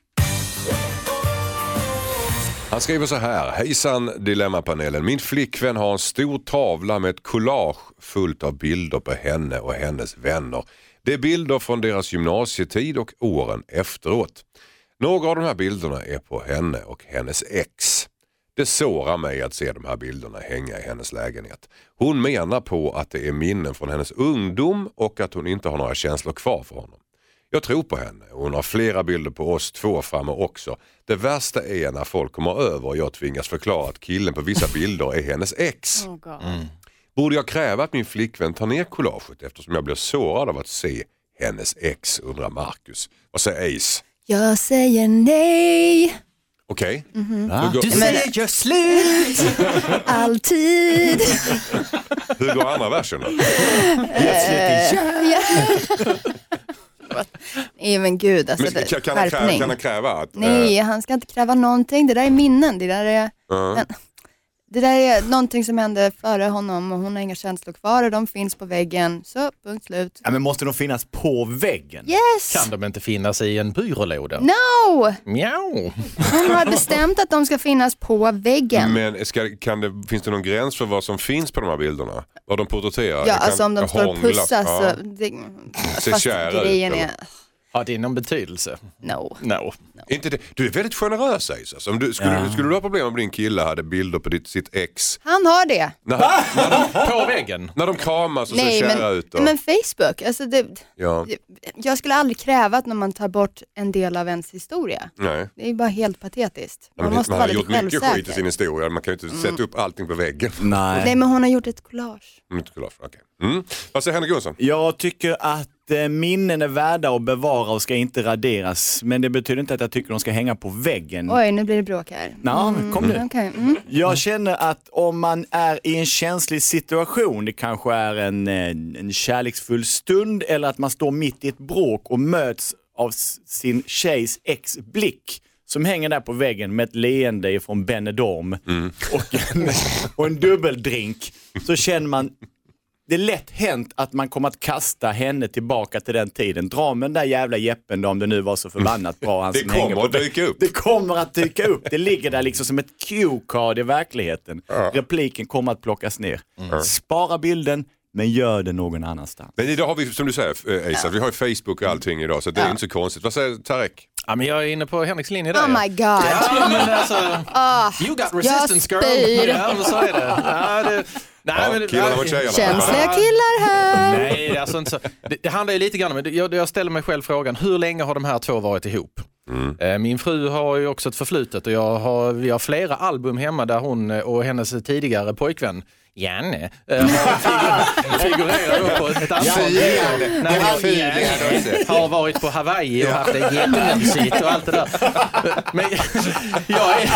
Han skriver så här: hejsan Dilemmapanelen. Min flickvän har en stor tavla med ett collage fullt av bilder på henne och hennes vänner. Det är bilder från deras gymnasietid och åren efteråt. Några av de här bilderna är på henne och hennes ex. Det sårar mig att se de här bilderna hänga i hennes lägenhet. Hon menar på att det är minnen från hennes ungdom och att hon inte har några känslor kvar för honom. Jag tror på henne och hon har flera bilder på oss två framme också. Det värsta är när folk kommer över och jag tvingas förklara att killen på vissa bilder är hennes ex. Borde jag kräva att min flickvän tar ner collaget eftersom jag blir sårad av att se hennes ex, undrar Marcus. Vad säger Ace? Jag säger nej. Okej. Du säger gör slut! Alltid. Hur går andra versen då? Nej men gud, alltså Men kan han kräva att... Nej, han ska inte kräva någonting. Det där är minnen. Det där är någonting som hände före honom och hon har inga känslor kvar och de finns på väggen. Så, punkt slut. Ja, men måste de finnas på väggen? Yes! Kan de inte finnas i en byrålåda? No! Mjau! Hon har bestämt att de ska finnas på väggen. Men finns det någon gräns för vad som finns på de här bilderna? Vad de porträtterar? Ja, alltså om de står och pussas så... Ser kära ut, eller? Har det någon betydelse? No. Inte det. Du är väldigt generös, alltså. Om skulle du ha problem om din kille hade bilder på sitt ex? Han har det. På väggen? När de kramas och ser kära ut. Men Facebook, alltså jag skulle aldrig kräva att när man tar bort en del av ens historia. Nej. Det är bara helt patetiskt. Man har gjort mycket skit i sin historia. Man kan ju inte sätta upp allting på väggen. Nej, men hon har gjort ett collage. Okay. Vad säger Henrik Jonsson? Jag tycker att minnen är värda att bevara och ska inte raderas. Men det betyder inte att jag tycker de ska hänga på väggen. Oj, nu blir det bråk här. Kom nu. Okay. Jag känner att om man är i en känslig situation, det kanske är en kärleksfull stund eller att man står mitt i ett bråk och möts av sin tjejs ex-blick som hänger där på väggen med ett leende från Benedorm och en dubbeldrink, så känner man det är lätt hänt att man kommer att kasta henne tillbaka till den tiden. Dra med den där jävla jeppen då, om det nu var så förbannat bra. Det kommer att dyka upp. Det kommer att dyka upp. Det ligger där liksom som ett cue-card i verkligheten. Repliken kommer att plockas ner. Spara bilden, men gör det någon annanstans. Men idag har vi, som du säger, Asa, vi har ju Facebook och allting idag, så det är inte så konstigt. Vad säger Tarek? Ja, men jag är inne på Henriks linje där. Oh my god. Ja, men alltså, you got resistance girl. Ja, så är det. Killarna mot tjejerna. Känsliga killar här. Nej, det är alltså inte så. Det handlar ju lite grann om, jag ställer mig själv frågan, hur länge har de här två varit ihop? Min fru har ju också ett förflutet och vi har flera album hemma där hon och hennes tidigare pojkvän Janne figurerar då på ett antal har varit på Hawaii och haft det jättemysigt och allt det där. Men jag är...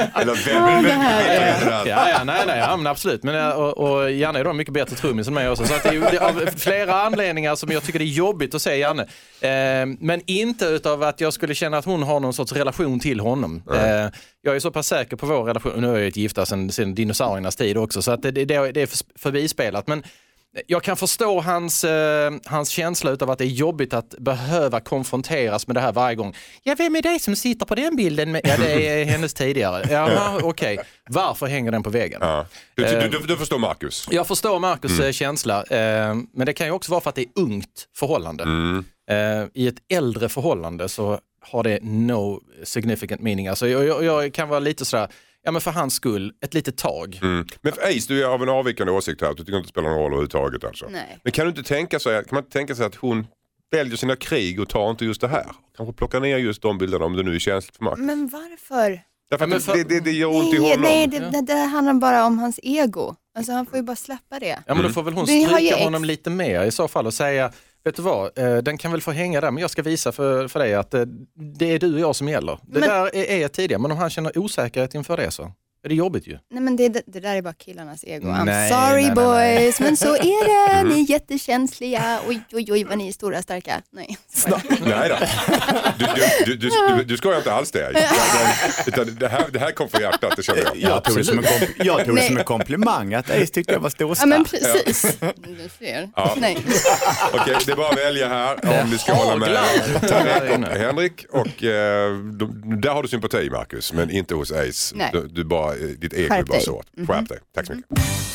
Nej, men absolut. Men, och Janne är då mycket bättre trummis än mig också. Så att det är av flera anledningar som jag tycker det är jobbigt att se Janne. Men inte utav att jag skulle känna att hon har någon sorts relation till honom. Jag är så pass säker på vår relation. Nu är jag ett gifta sedan dinosauriernas tid också. Så att det är förbispelat. Men jag kan förstå hans känsla utav att det är jobbigt att behöva konfronteras med det här varje gång. Ja, vem är det som sitter på den bilden? Ja, det är hennes tidigare. Ja, okej. Varför hänger den på väggen? Ja. Du förstår Marcus? Jag förstår Marcus känsla. Men det kan ju också vara för att det är ungt förhållande. I ett äldre förhållande så har det no significant meaning. Alltså jag kan vara lite sådär, ja men för hans skull, ett litet tag. Men för Ace, du är av en avvikande åsikt här. Du tycker inte det spelar någon roll överhuvudtaget alltså. Nej. Men kan man inte tänka sig att hon väljer sina krig och tar inte just det här? Kanske plocka ner just de bilderna om det nu är känsligt för Marcus. Men varför? Därför att det gör ont i honom. Nej, det handlar bara om hans ego. Alltså han får ju bara släppa det. Ja, men då får väl hon stryka honom lite mer i så fall och säga, vet du vad, den kan väl få hänga där, men jag ska visa för dig att det är du och jag som gäller. Det där är tidigare, men om han känner osäkerhet inför det så är det jobbigt ju. Nej, men det där är bara killarnas ego. I'm sorry boys, men så är det. Ni är jättekänsliga. Oj, vad ni är stora starka. Nej. Nej då. Du ska ju inte alls det. Det här kom från hjärtat, det känner jag. Jag tog det som en komplimang att Ace tyckte jag var stor och stark. Ja, men precis. Du ser. Ja. Nej. Okej, det är bara att välja här om ni ska hålla med Tarek och Henrik. Och där har du sympati, Marcus, men inte hos Ace. Du bara, ditt ego är bara så. Skärp dig. Tack så mycket.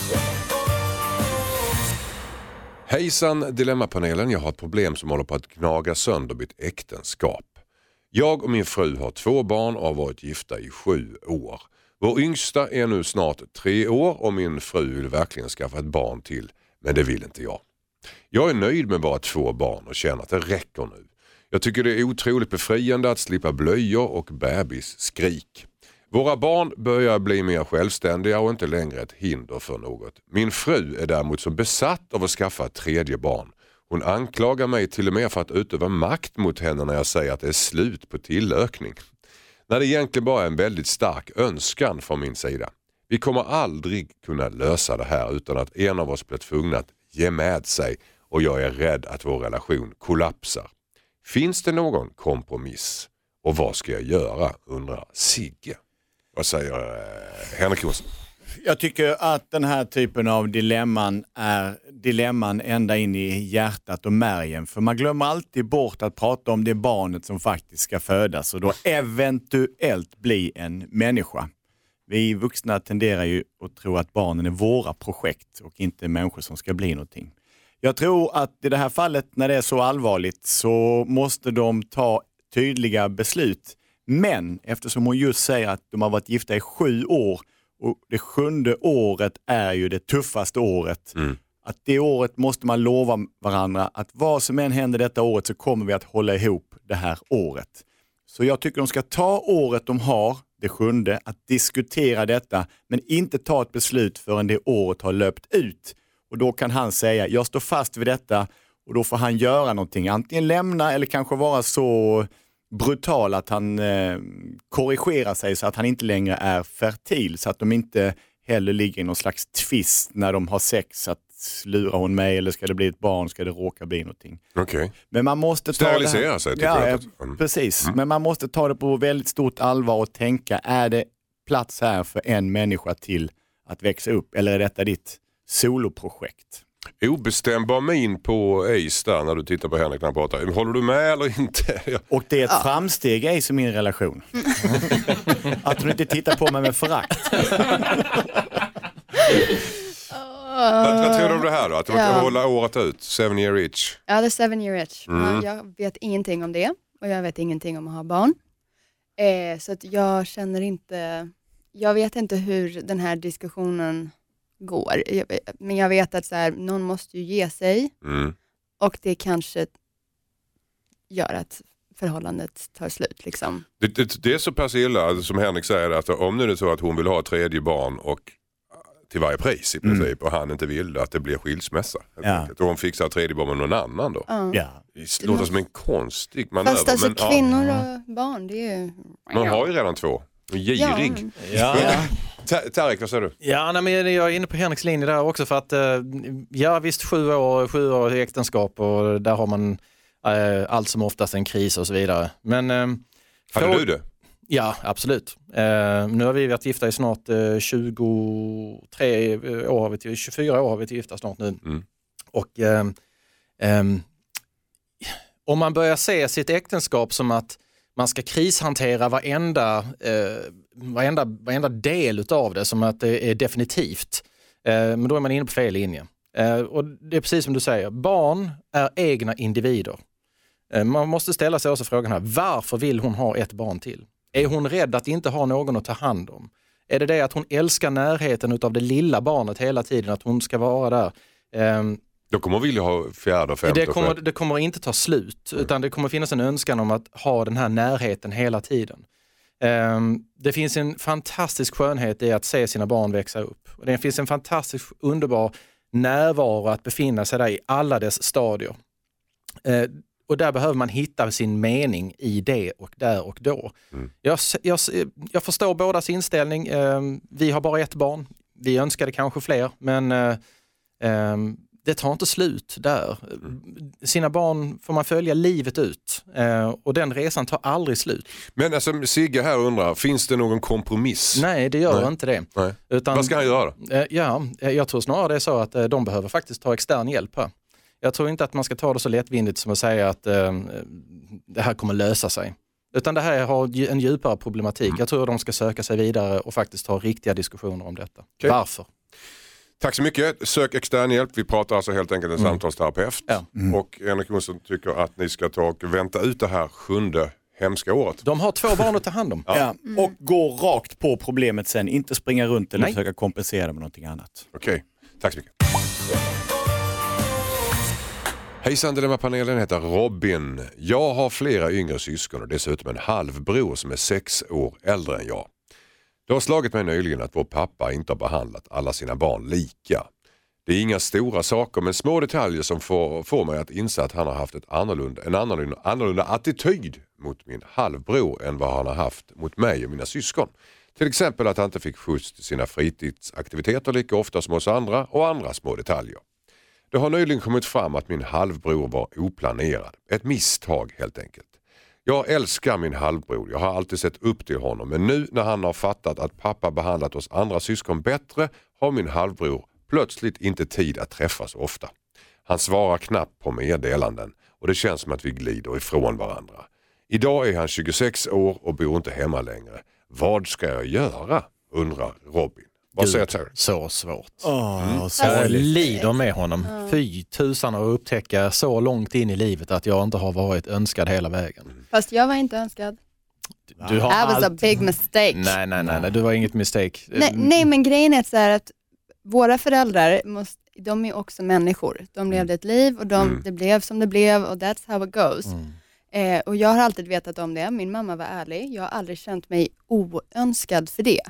Hejsan Dilemmapanelen, jag har ett problem som håller på att gnaga sönder mitt äktenskap. Jag och min fru har 2 barn och har varit gifta i 7 år. Vår yngsta är nu snart 3 år och min fru vill verkligen skaffa ett barn till, men det vill inte jag. Jag är nöjd med bara 2 barn och känner att det räcker nu. Jag tycker det är otroligt befriande att slippa blöjor och bebisskrik. Våra barn börjar bli mer självständiga och inte längre ett hinder för något. Min fru är däremot så besatt av att skaffa ett 3:e barn. Hon anklagar mig till och med för att utöva makt mot henne när jag säger att det är slut på tillökning. När det egentligen bara är en väldigt stark önskan från min sida. Vi kommer aldrig kunna lösa det här utan att en av oss blir tvungen att ge med sig och jag är rädd att vår relation kollapsar. Finns det någon kompromiss? Och vad ska jag göra, undrar Sigge. Vad säger Henrik Jonsson? Jag tycker att den här typen av dilemman är dilemman ända in i hjärtat och märgen. För man glömmer alltid bort att prata om det barnet som faktiskt ska födas och då eventuellt bli en människa. Vi vuxna tenderar ju att tro att barnen är våra projekt och inte människor som ska bli någonting. Jag tror att i det här fallet när det är så allvarligt så måste de ta tydliga beslut. Men eftersom hon just säger att de har varit gifta i 7 år och det 7:e året är ju det tuffaste året. Att det året måste man lova varandra att vad som än händer detta året så kommer vi att hålla ihop det här året. Så jag tycker de ska ta året de har, det 7:e, att diskutera detta men inte ta ett beslut förrän det året har löpt ut. Och då kan han säga, jag står fast vid detta och då får han göra någonting. Antingen lämna eller kanske vara så brutal att han korrigerar sig så att han inte längre är fertil. Så att de inte heller ligger i någon slags tvist när de har sex. Att lurar hon mig eller ska det bli ett barn, ska det råka bli någonting. Okej. Men man måste ta sterilisera sig. Precis, men man måste ta det på väldigt stort allvar och tänka, är det plats här för en människa till att växa upp eller är detta ditt soloprojekt? Obestämbar min på Ace där när du tittar på Henrik när han pratar. Håller du med eller inte? Och det är ett framsteg Ace i min relation. Att du inte tittar på mig med förakt. Vad tror du om det här då? Att hålla året ut? 7-year itch? Ja, det är 7-year itch. Jag vet ingenting om det. Och jag vet ingenting om att ha barn. Så att jag känner inte... Jag vet inte hur den här diskussionen går. Men jag vet att så här, någon måste ju ge sig. Och det kanske gör att förhållandet tar slut. Liksom. Det är så pass illa som Henrik säger att om det är så att hon vill ha ett 3:e barn och till varje pris i princip och han inte vill att det blir skilsmässa. Och hon fixar tredje barn med någon annan då. Det låter som en konstig manöver. Fast alltså kvinnor och barn, det är ju... Man har ju redan 2. Girig. Tarek, vad säger du? Ja, men jag är inne på Henriks linje där också för att visst 7 år i äktenskap och där har man allt som oftast en kris och så vidare. Men hade du det? Ja, absolut. Nu har vi varit gifta i snart 24 år har vi gifta snart nu. Och om man börjar se sitt äktenskap som att man ska krishantera varenda del utav det som att det är definitivt. Men då är man inne på fel linje. Och det är precis som du säger, barn är egna individer. Man måste ställa sig också frågan här, varför vill hon ha ett barn till? Är hon rädd att inte ha någon att ta hand om? Är det att hon älskar närheten utav det lilla barnet hela tiden, att hon ska vara där? Då kommer hon vilja ha 4:e och 5:e. Det kommer inte ta slut, utan det kommer finnas en önskan om att ha den här närheten hela tiden. Det finns en fantastisk skönhet i att se sina barn växa upp. Det finns en fantastisk underbar närvaro att befinna sig där i alla dess stadier. Och där behöver man hitta sin mening i det och där och då. Jag förstår bådas inställning. Vi har bara ett barn. Vi önskade kanske fler, men det tar inte slut där. Sina barn får man följa livet ut. Och den resan tar aldrig slut. Men alltså, Sigge här undrar, finns det någon kompromiss? Nej, det gör inte det. Utan, vad ska han göra? Jag tror snarare det är så att de behöver faktiskt ta extern hjälp här. Jag tror inte att man ska ta det så lättvindigt som att säga att det här kommer lösa sig. Utan det här har en djupare problematik. Jag tror att de ska söka sig vidare och faktiskt ha riktiga diskussioner om detta. Okay. Varför? Tack så mycket. Sök extern hjälp. Vi pratar alltså helt enkelt en samtalsterapeut. Och Henrik Jonsson tycker att ni ska ta och vänta ut det här 7:e hemska året. De har 2 barn att ta hand om. Och gå rakt på problemet sen. Inte springa runt eller försöka kompensera med någonting annat. Okej. Tack så mycket. Hejsan, Dilemma-panelen heter Robin. Jag har flera yngre syskon och dessutom en halvbror som är 6 år äldre än jag. Det har slagit mig nyligen att vår pappa inte har behandlat alla sina barn lika. Det är inga stora saker men små detaljer som får mig att inse att han har haft en annorlunda attityd mot min halvbror än vad han har haft mot mig och mina syskon. Till exempel att han inte fick skjuts till sina fritidsaktiviteter lika ofta som oss andra och andra små detaljer. Det har nyligen kommit fram att min halvbror var oplanerad. Ett misstag helt enkelt. Jag älskar min halvbror. Jag har alltid sett upp till honom. Men nu när han har fattat att pappa behandlat oss andra syskon bättre har min halvbror plötsligt inte tid att träffas så ofta. Han svarar knappt på meddelanden och det känns som att vi glider ifrån varandra. Idag är han 26 år och bor inte hemma längre. Vad ska jag göra? Undrar Robin. Vad säger du? Så svårt. Jag lider med honom. Fy tusan att upptäcka så långt in i livet att jag inte har varit önskad hela vägen. Fast jag var inte önskad. Du har That was a big mistake. Nej, du var inget mistake. Nej, men grejen är så här att våra föräldrar, de är också människor. De levde ett liv och det blev som det blev och that's how it goes. Och jag har alltid vetat om det. Min mamma var ärlig. Jag har aldrig känt mig oönskad för det.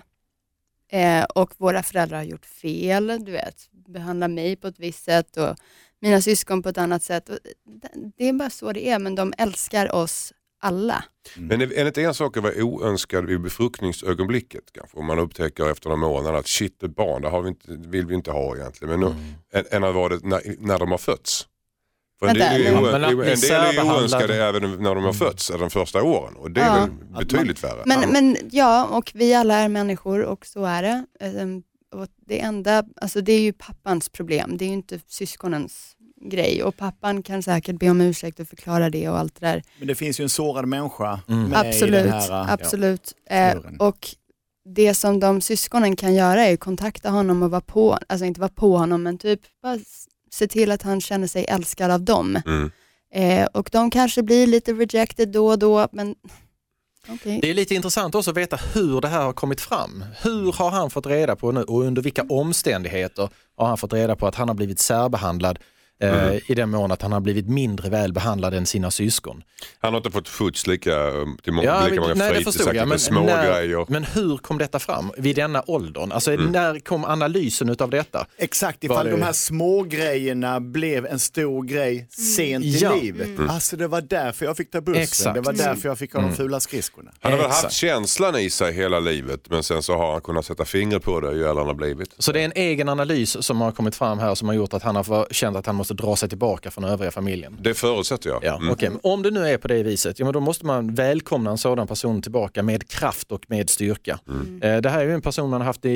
Och våra föräldrar har gjort fel, behandlar mig på ett visst sätt och mina syskon på ett annat sätt. Och det är bara så det är, men de älskar oss alla. Men är det inte en sak att vara oönskad vid befruktningsögonblicket kanske? Om man upptäcker efter några månader att shit, ett barn, det vill vi inte ha egentligen. Men än att vara det när de har fötts. För en del är oönskade även när de har fötts, de första åren. Och det är väl betydligt värre. Men ja, och vi alla är människor och så är det. Och det enda, alltså det är ju pappans problem. Det är ju inte syskonens grej. Och pappan kan säkert be om ursäkt och förklara det och allt det där. Men det finns ju en sårad människa med absolut, i den här... Absolut. Och det som de syskonen kan göra är ju kontakta honom och vara på, alltså inte vara på honom, men typ bara se till att han känner sig älskad av dem. Och de kanske blir lite rejected då och då, men okay. Det är lite intressant också att veta hur det här har kommit fram. Hur har han fått reda på nu och under vilka omständigheter har han fått reda på att han har blivit särbehandlad I den mån att han har blivit mindre väl behandlad än sina syskon. Han har inte fått skjuts lika många nej, det förstod jag. grejer. Men hur kom detta fram vid denna åldern? Alltså när kom analysen utav detta? Exakt, ifall de här små grejerna blev en stor grej sent i livet. Alltså det var därför jag fick ta bussen. Exakt. Det var därför jag fick ha de fula skridskorna. Han har väl haft känslan i sig hela livet, men sen så har han kunnat sätta fingret på det ju äldre han har blivit. Så det är en egen analys som har kommit fram här som har gjort att han har känt att han måste dra sig tillbaka från övriga familjen. Det förutsätter jag. Ja, okay. Om det nu är på det viset, då måste man välkomna en sådan person tillbaka med kraft och med styrka. Det här är ju en person man har haft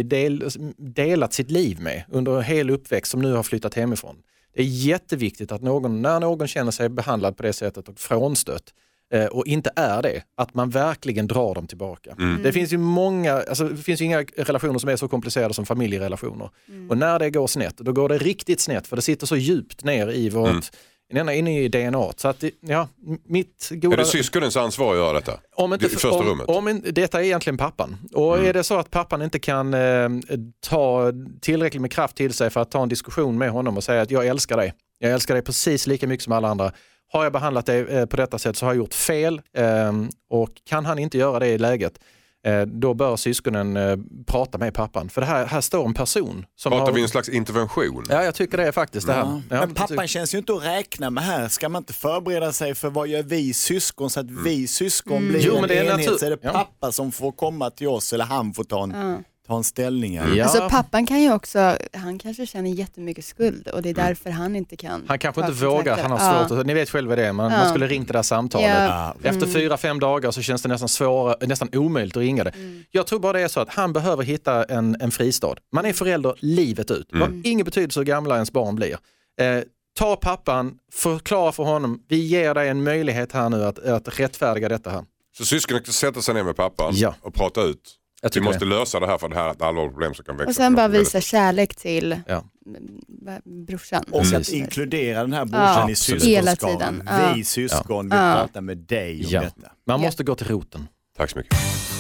delat sitt liv med under hel uppväxt som nu har flyttat hemifrån. Det är jätteviktigt att när någon känner sig behandlad på det sättet och frånstött och inte är det, att man verkligen drar dem tillbaka. Det finns ju det finns ju inga relationer som är så komplicerade som familjerelationer. Och när det går snett, då går det riktigt snett, för det sitter så djupt ner i vårt inne i DNA. Så att är det syskonens ansvar att göra detta? I första rummet? Detta är egentligen pappan. Och är det så att pappan inte kan ta tillräckligt med kraft till sig för att ta en diskussion med honom och säga att jag älskar dig. Jag älskar dig precis lika mycket som alla andra. Har jag behandlat dig på detta sätt så har jag gjort fel. Och kan han inte göra det i läget, då bör syskonen prata med pappan. För det här står en person som pratar vi en slags intervention? Ja, jag tycker det är faktiskt det här. Ja, men pappan känns ju inte att räkna med här. Ska man inte förbereda sig för vad gör vi syskon så att vi syskon blir en enhet? Så är det pappa som får komma till oss eller han får ta en ställning. Ja. Alltså pappan kan ju också, han kanske känner jättemycket skuld och det är därför han inte kan. Han kanske inte vågar, han har svårt. Ni vet själva det, man skulle ringt det där samtalet. Efter 4-5 dagar så känns det nästan omöjligt att ringa det. Jag tror bara det är så att han behöver hitta en fristad. Man är förälder livet ut. Det har ingen betydelse hur gamla ens barn blir. Ta pappan, förklara för honom, vi ger dig en möjlighet här nu att rättfärdiga detta här. Så syskonen ska sätta sig ner med pappan och prata ut. Vi måste lösa det här för det här är ett allvarligt problem som kan växa. Och sen bara visa kärlek till brorsan. Och att inkludera den här brorsan i syskonskaran. Hela tiden. Vi syskon vill prata med dig om detta. Man måste gå till roten. Tack så mycket.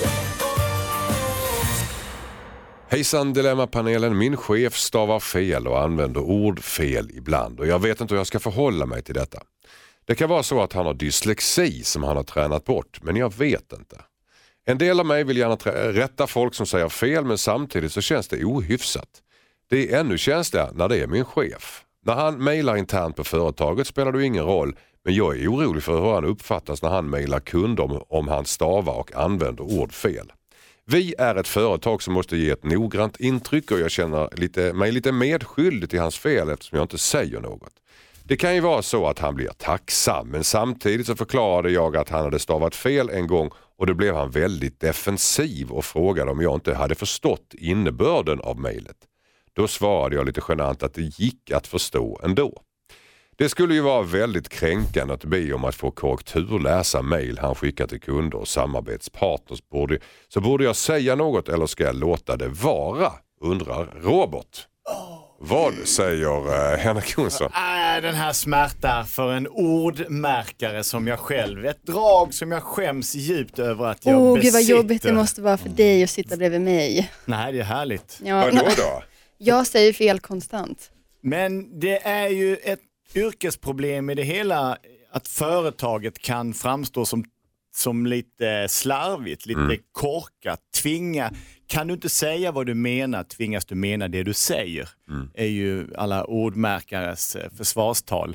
Hejsan Dilemmapanelen, min chef stavar fel och använder ord fel ibland och jag vet inte hur jag ska förhålla mig till detta. Det kan vara så att han har dyslexi som han har tränat bort, men jag vet inte. En del av mig vill gärna rätta folk som säger fel, men samtidigt så känns det ohyfsat. Det är ännu känsligare när det är min chef. När han mejlar internt på företaget spelar det ingen roll, men jag är orolig för hur han uppfattas när han mejlar kunder om han stavar och använder ord fel. Vi är ett företag som måste ge ett noggrant intryck och jag känner mig lite medskyldig till hans fel eftersom jag inte säger något. Det kan ju vara så att han blir tacksam, men samtidigt så förklarade jag att han hade stavat fel en gång och då blev han väldigt defensiv och frågade om jag inte hade förstått innebörden av mejlet. Då svarade jag lite genant att det gick att förstå ändå. Det skulle ju vara väldigt kränkande att be om att få korrekturläsa mejl han skickar till kunder och samarbetspartners. Så borde jag säga något eller ska jag låta det vara? Undrar Robert. Vad säger Henrik Jonsson? Den här smärtar för en ordmärkare som jag själv. Ett drag som jag skäms djupt över att jag besitter. Gud vad jobbigt det måste vara för dig att sitta bredvid mig. Nej, det är härligt. Ja. Då? Jag säger fel konstant. Men det är ju ett yrkesproblem i det hela att företaget kan framstå som lite slarvigt, lite korkat, kan du inte säga vad du menar, tvingas du mena det du säger, är ju alla ordmärkares försvarstal.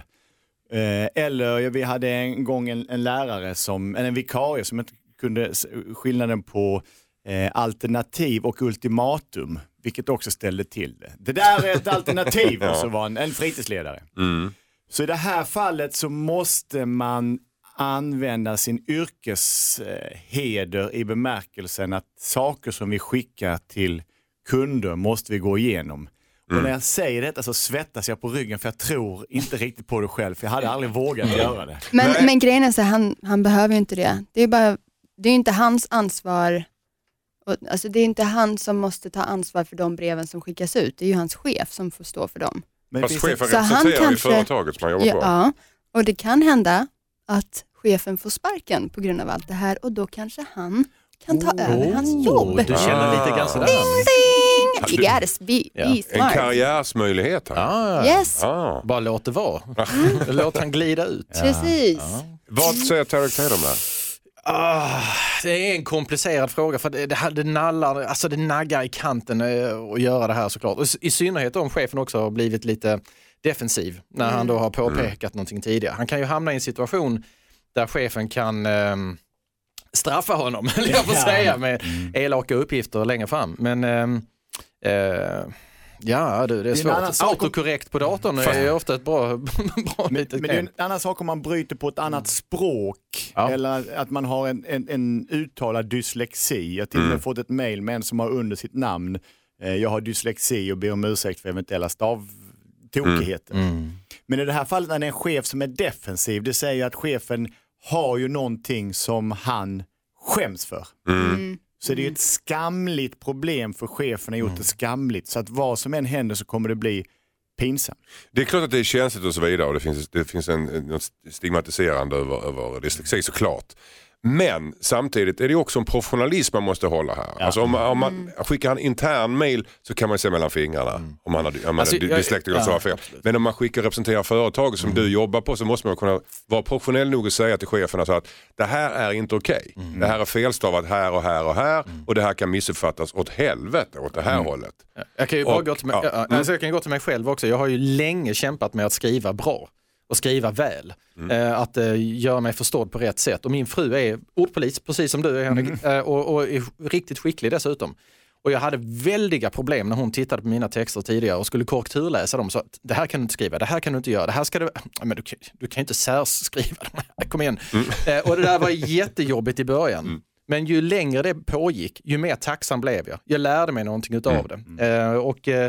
Eller vi hade en gång en lärare, en vikarie som inte kunde skillnaden på alternativ och ultimatum, vilket också ställde till det. Det där är ett alternativ och så var en fritidsledare. Så i det här fallet så måste man använda sin yrkesheder i bemärkelsen att saker som vi skickar till kunder måste vi gå igenom. Och när jag säger detta så svettas jag på ryggen för jag tror inte riktigt på det själv. För jag hade aldrig vågat göra det. Men grejen är så han behöver ju inte det. Det är inte hans ansvar. Alltså det är inte han som måste ta ansvar för de breven som skickas ut. Det är ju hans chef som får stå för dem. Fast chefen representerar ju företaget som han jobbar på. Ja, och det kan hända att chefen får sparken på grund av allt det här och då kanske han kan ta över hans jobb. Du känner lite grann sådär. Ding, ding! You gotta be En smart. karriärsmöjlighet här. Yes, Bara låt det vara. Låt han glida ut. precis. Vad säger Tarek Taylor om det här? Det är en komplicerad fråga för det naggar i kanten att göra det här såklart. Och i synnerhet om chefen också har blivit lite defensiv när han då har påpekat någonting tidigare. Han kan ju hamna i en situation där chefen kan straffa honom, eller jag får säga, med elaka uppgifter längre fram. Men det är svårt. Autokorrekt på datorn är ofta ett bra litet men det är en annan sak om man bryter på ett annat språk eller att man har en uttalad dyslexi. Jag har till och med fått ett mejl med en som har under sitt namn jag har dyslexi och ber om ursäkt för eventuella stavtokigheter. Men i det här fallet när det är en chef som är defensiv, det säger ju att chefen har ju någonting som han skäms för. Så det är ju ett skamligt problem för chefen har gjort det skamligt. Så att vad som än händer så kommer det bli pinsamt. Det är klart att det är känsligt och så vidare och det finns något stigmatiserande över dyslexi såklart. Men samtidigt är det också en professionalism man måste hålla här. Alltså om man skickar en intern mail så kan man se mellan fingrarna om man har dyslektiker och så har fel. Men om man representerar företag som du jobbar på så måste man kunna vara professionell nog och säga till cheferna så att det här är inte okej. Det här är felstavat här och här och här och det här kan missuppfattas åt helvete åt det här hållet. Jag kan ju bara gå till mig, jag kan gå till mig själv också. Jag har ju länge kämpat med att skriva bra och skriva väl. Att göra mig förstådd på rätt sätt. Och min fru är ordpolis, precis som du är, Henrik, och är riktigt skicklig dessutom. Och jag hade väldiga problem när hon tittade på mina texter tidigare och skulle korrekturläsa dem. Så att, det här kan du inte skriva, det här kan du inte göra, det här ska du... Men du kan ju inte särskriva dem här, kom igen. Och det där var jättejobbigt i början. Men ju längre det pågick, ju mer tacksam blev jag. Jag lärde mig någonting utav det.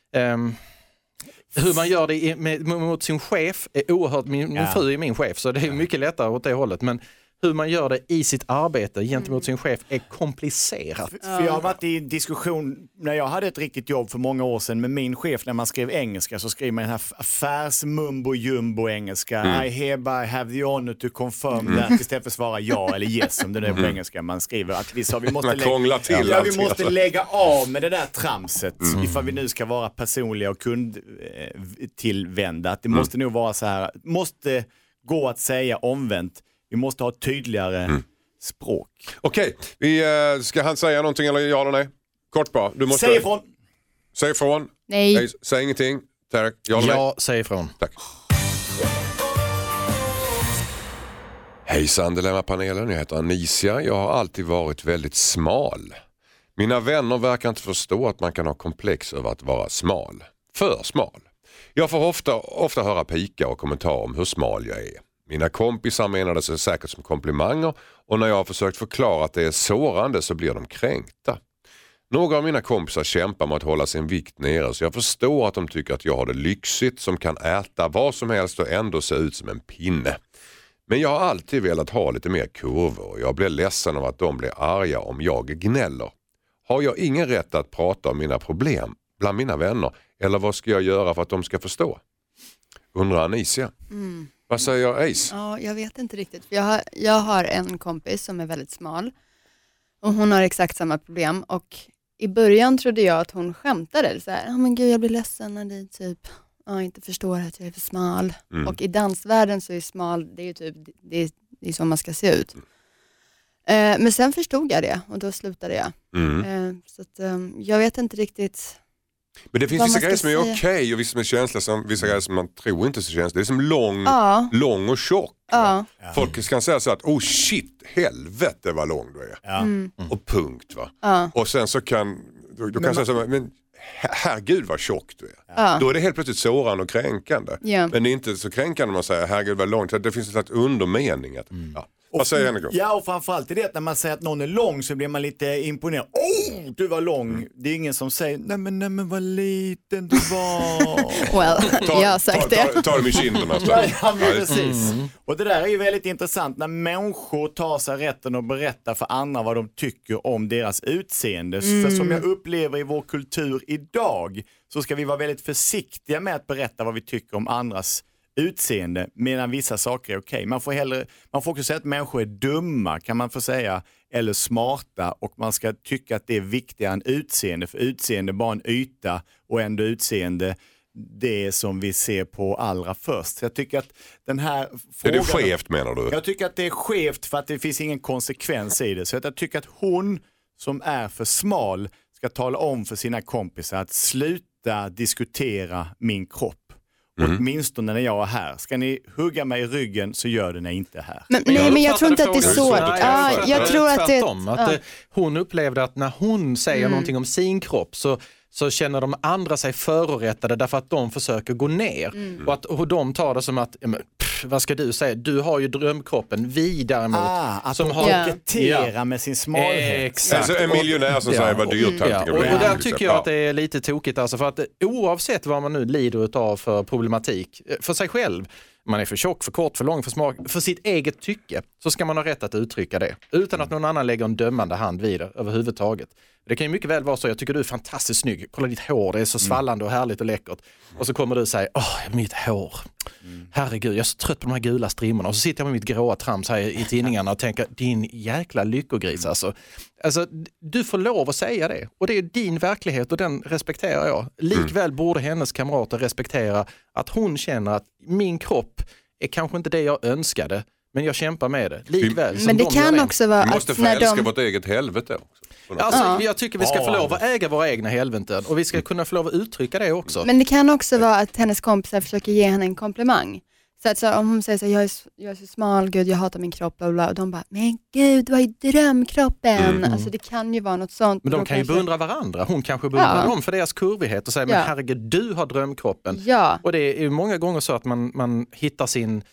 Hur man gör det mot sin chef är oerhört, min fru är min chef så det är mycket lättare åt det hållet, men hur man gör det i sitt arbete gentemot sin chef är komplicerat. För jag har varit i diskussion när jag hade ett riktigt jobb för många år sedan med min chef när man skrev engelska så skrev man den här affärsmumbo-jumbo-engelska. I hereby have the honor to confirm that istället för att svara ja eller yes som det är på engelska man skriver. Att vi måste lägga av med det där tramset ifall vi nu ska vara personliga och kundtillvända. Att det måste nog vara så här, måste gå att säga omvänt. Vi måste ha ett tydligare språk. Okej, ska han säga någonting eller ja eller nej? Kort bara. Du måste... Säg ifrån. Säg ifrån. Nej. Säg ingenting. Tarek, ja eller nej? Ja, säg ifrån. Tack. Hejsan Dilemma-panelen, jag heter Anicia. Jag har alltid varit väldigt smal. Mina vänner verkar inte förstå att man kan ha komplex över att vara smal. För smal. Jag får ofta höra pika och kommentarer om hur smal jag är. Mina kompisar menar det säkert som komplimanger och när jag har försökt förklara att det är sårande så blir de kränkta. Några av mina kompisar kämpar med att hålla sin vikt nere så jag förstår att de tycker att jag har det lyxigt som kan äta vad som helst och ändå se ut som en pinne. Men jag har alltid velat ha lite mer kurvor och jag blir ledsen av att de blir arga om jag gnäller. Har jag ingen rätt att prata om mina problem bland mina vänner eller vad ska jag göra för att de ska förstå? Undrar Anicia. Vad säger Ace? Ja, jag vet inte riktigt. Jag har en kompis som är väldigt smal och hon har exakt samma problem och i början trodde jag att hon skämtade så här, men gud jag blir ledsen när det typ inte förstår att jag är för smal. Och i dansvärlden så är smal, det är ju typ det är så man ska se ut. Men sen förstod jag det och då slutade jag. Så att, jag vet inte riktigt. Men det finns vissa grejer som är okej och vissa som är känsliga som vissa grejer som man tror inte är så känsliga. Det är som lång och tjock. Folk kan säga så att oh shit, helvete vad lång du är. Och punkt va. Och sen så kan du kan säga så men herregud vad tjock du är. Då är det helt plötsligt sårande och kränkande. Men det är inte så kränkande när man säger herregud vad långt. Det finns en slags undermening. Vad säger Henrik? Ja, och framförallt är det att när man säger att någon är lång så blir man lite imponerad. Du var lång. Det är ingen som säger nej men vad liten du var. Jag har sagt det. Ta dem i kinderna. Ja, precis. Och det där är ju väldigt intressant när människor tar sig rätten att berätta för andra vad de tycker om deras utseende. För som jag upplever i vår kultur idag så ska vi vara väldigt försiktiga med att berätta vad vi tycker om andras utseende medan vissa saker är okej. Man får också säga att människor är dumma, kan man få säga, eller smarta, och man ska tycka att det är viktigare än utseende, för utseende är bara en yta och ändå utseende det som vi ser på allra först. Så jag tycker att den här frågan... Är det skevt, menar du? Jag tycker att det är skevt för att det finns ingen konsekvens i det. Så jag tycker att hon som är för smal ska tala om för sina kompisar att sluta diskutera min kropp. Åtminstone när jag är här. Ska ni hugga mig i ryggen så gör det när jag inte är här. Men jag tror inte att det är så. Jag tror att det... Hon upplevde att när hon säger någonting om sin kropp så känner de andra sig förorättade därför att de försöker gå ner. Och de tar det som att, vad ska du säga? Du har ju drömkroppen, vi däremot. Att som de har koketterar med sin smalhet. Exakt. Alltså en miljonär som säger vad dyrt. Och där tycker jag att det är lite tokigt. Alltså, för att oavsett vad man nu lider av för problematik, för sig själv, man är för tjock, för kort, för lång, för smak, för sitt eget tycke, så ska man ha rätt att uttrycka det. Utan att någon annan lägger en dömande hand vid det överhuvudtaget. Det kan ju mycket väl vara så, jag tycker du är fantastiskt snygg. Kolla ditt hår, det är så svallande och härligt och läckert. Och så kommer du säga, mitt hår. Herregud, jag är så trött på de här gula strimmorna. Och så sitter jag med mitt gråa trams här i tidningarna och tänker, din jäkla lyckogris alltså. Alltså, du får lov att säga det. Och det är din verklighet och den respekterar jag. Likväl borde hennes kamrater respektera att hon känner att min kropp är kanske inte det jag önskade. Men jag kämpar med det. Likväl som men det kan också vara vi måste få älska vårt eget helvete också. Alltså, jag tycker vi ska få lov att äga våra egna helveten. Och vi ska kunna få lov att uttrycka det också. Men det kan också vara att hennes kompisar försöker ge henne en komplimang. Så att om hon säger så jag är så smal, gud jag hatar min kropp, bla bla, och de bara, men gud du har ju drömkroppen. Alltså det kan ju vara något sånt. Men de kan ju beundra varandra. Hon kanske beundrar dem för deras kurvighet och säger, men herregud, du har drömkroppen. Och det är ju många gånger så att man hittar sin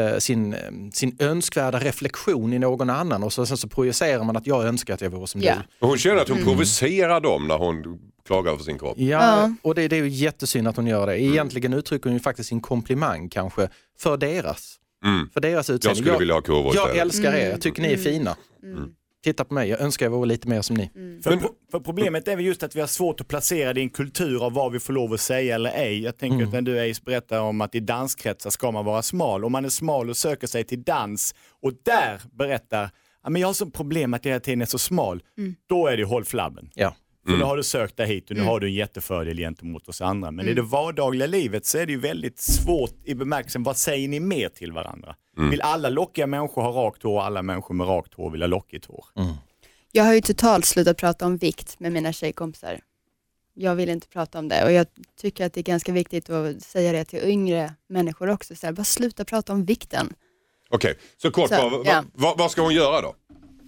önskvärda reflektion i någon annan och sen så projicerar man att jag önskar att jag vore som du. Hon känner att hon provocerar dem när hon klagar för sin kropp. Och det är ju jättesynd att hon gör det. Egentligen uttrycker hon ju faktiskt sin komplimang kanske för deras utseende. Jag skulle vilja ha kurvor. Jag älskar er, jag tycker ni är fina. Titta på mig, jag önskar jag vore lite mer som ni. För problemet är väl just att vi har svårt att placera det i en kultur av vad vi får lov att säga eller ej. Jag tänker att när du Ace berättar om att i danskretsar ska man vara smal. Om man är smal och söker sig till dans och där berättar, men jag har så problem att jag hela tiden är så smal, då är det håll flabben. För nu har du sökt dig hit och nu har du en jättefördel gentemot oss andra. Men i det vardagliga livet så är det ju väldigt svårt i bemärkelsen, vad säger ni mer till varandra? Vill alla lockiga människor ha rakt hår och alla människor med rakt hår vill ha lockigt hår? Jag har ju totalt slutat prata om vikt med mina tjejkompisar. Jag vill inte prata om det och jag tycker att det är ganska viktigt att säga det till yngre människor också. Så här, bara sluta prata om vikten. Okej, så kort, vad ska hon göra då?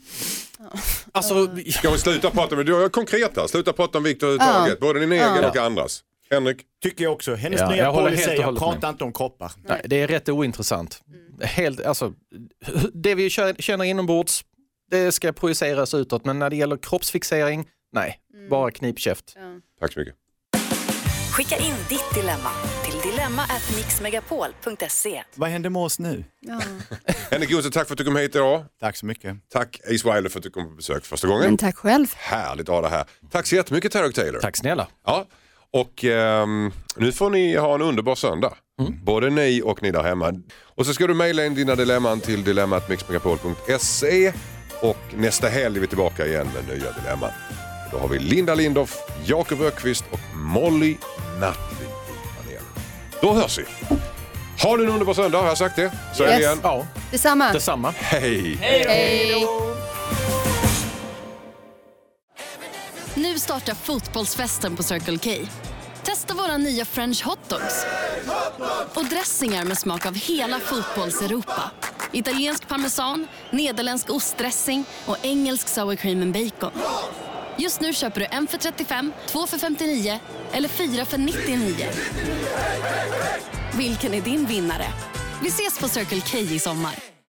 Alltså, ska hon sluta prata med, du är konkreta, sluta prata om vikt överhuvudtaget, både din egen och andras. Henrik? Tycker jag också. Hennes nya policy säger jag pratar inte om kroppar. Nej, det är rätt ointressant. Det vi känner inombords, det ska projiceras utåt. Men när det gäller kroppsfixering, nej. Bara knipkäft. Tack så mycket. Skicka in ditt dilemma till dilemma@mixmegapol.se. Vad händer med oss nu? Henrik Jonsson, tack för att du kom hit idag. Tack så mycket. Tack Ace Wilder för att du kom på besök första gången. Men tack själv. Härligt att ha det här. Tack så jättemycket, Tarek Taylor. Tack snälla. Ja. Och nu får ni ha en underbar söndag. Både ni och ni där hemma. Och så ska du mejla in dina dilemman till dilemma@mixmegapol.se. Och nästa helg är vi tillbaka igen med nya dilemman. Då har vi Linda Lindorff, Jakob Ökvist och Molly Nutley i panelen. Då hörs vi. Ha en underbar söndag, har jag sagt det? Så är det igen. Ja. Detsamma. Hej. Hej. Nu startar fotbollsfesten på Circle K. Testa våra nya French hotdogs och dressingar med smak av hela fotbolls-Europa. Italiensk parmesan, nederländsk ostdressing och engelsk sour cream and bacon. Just nu köper du en för 35, 2 för 59 eller 4 för 99. Vilken är din vinnare? Vi ses på Circle K i sommar.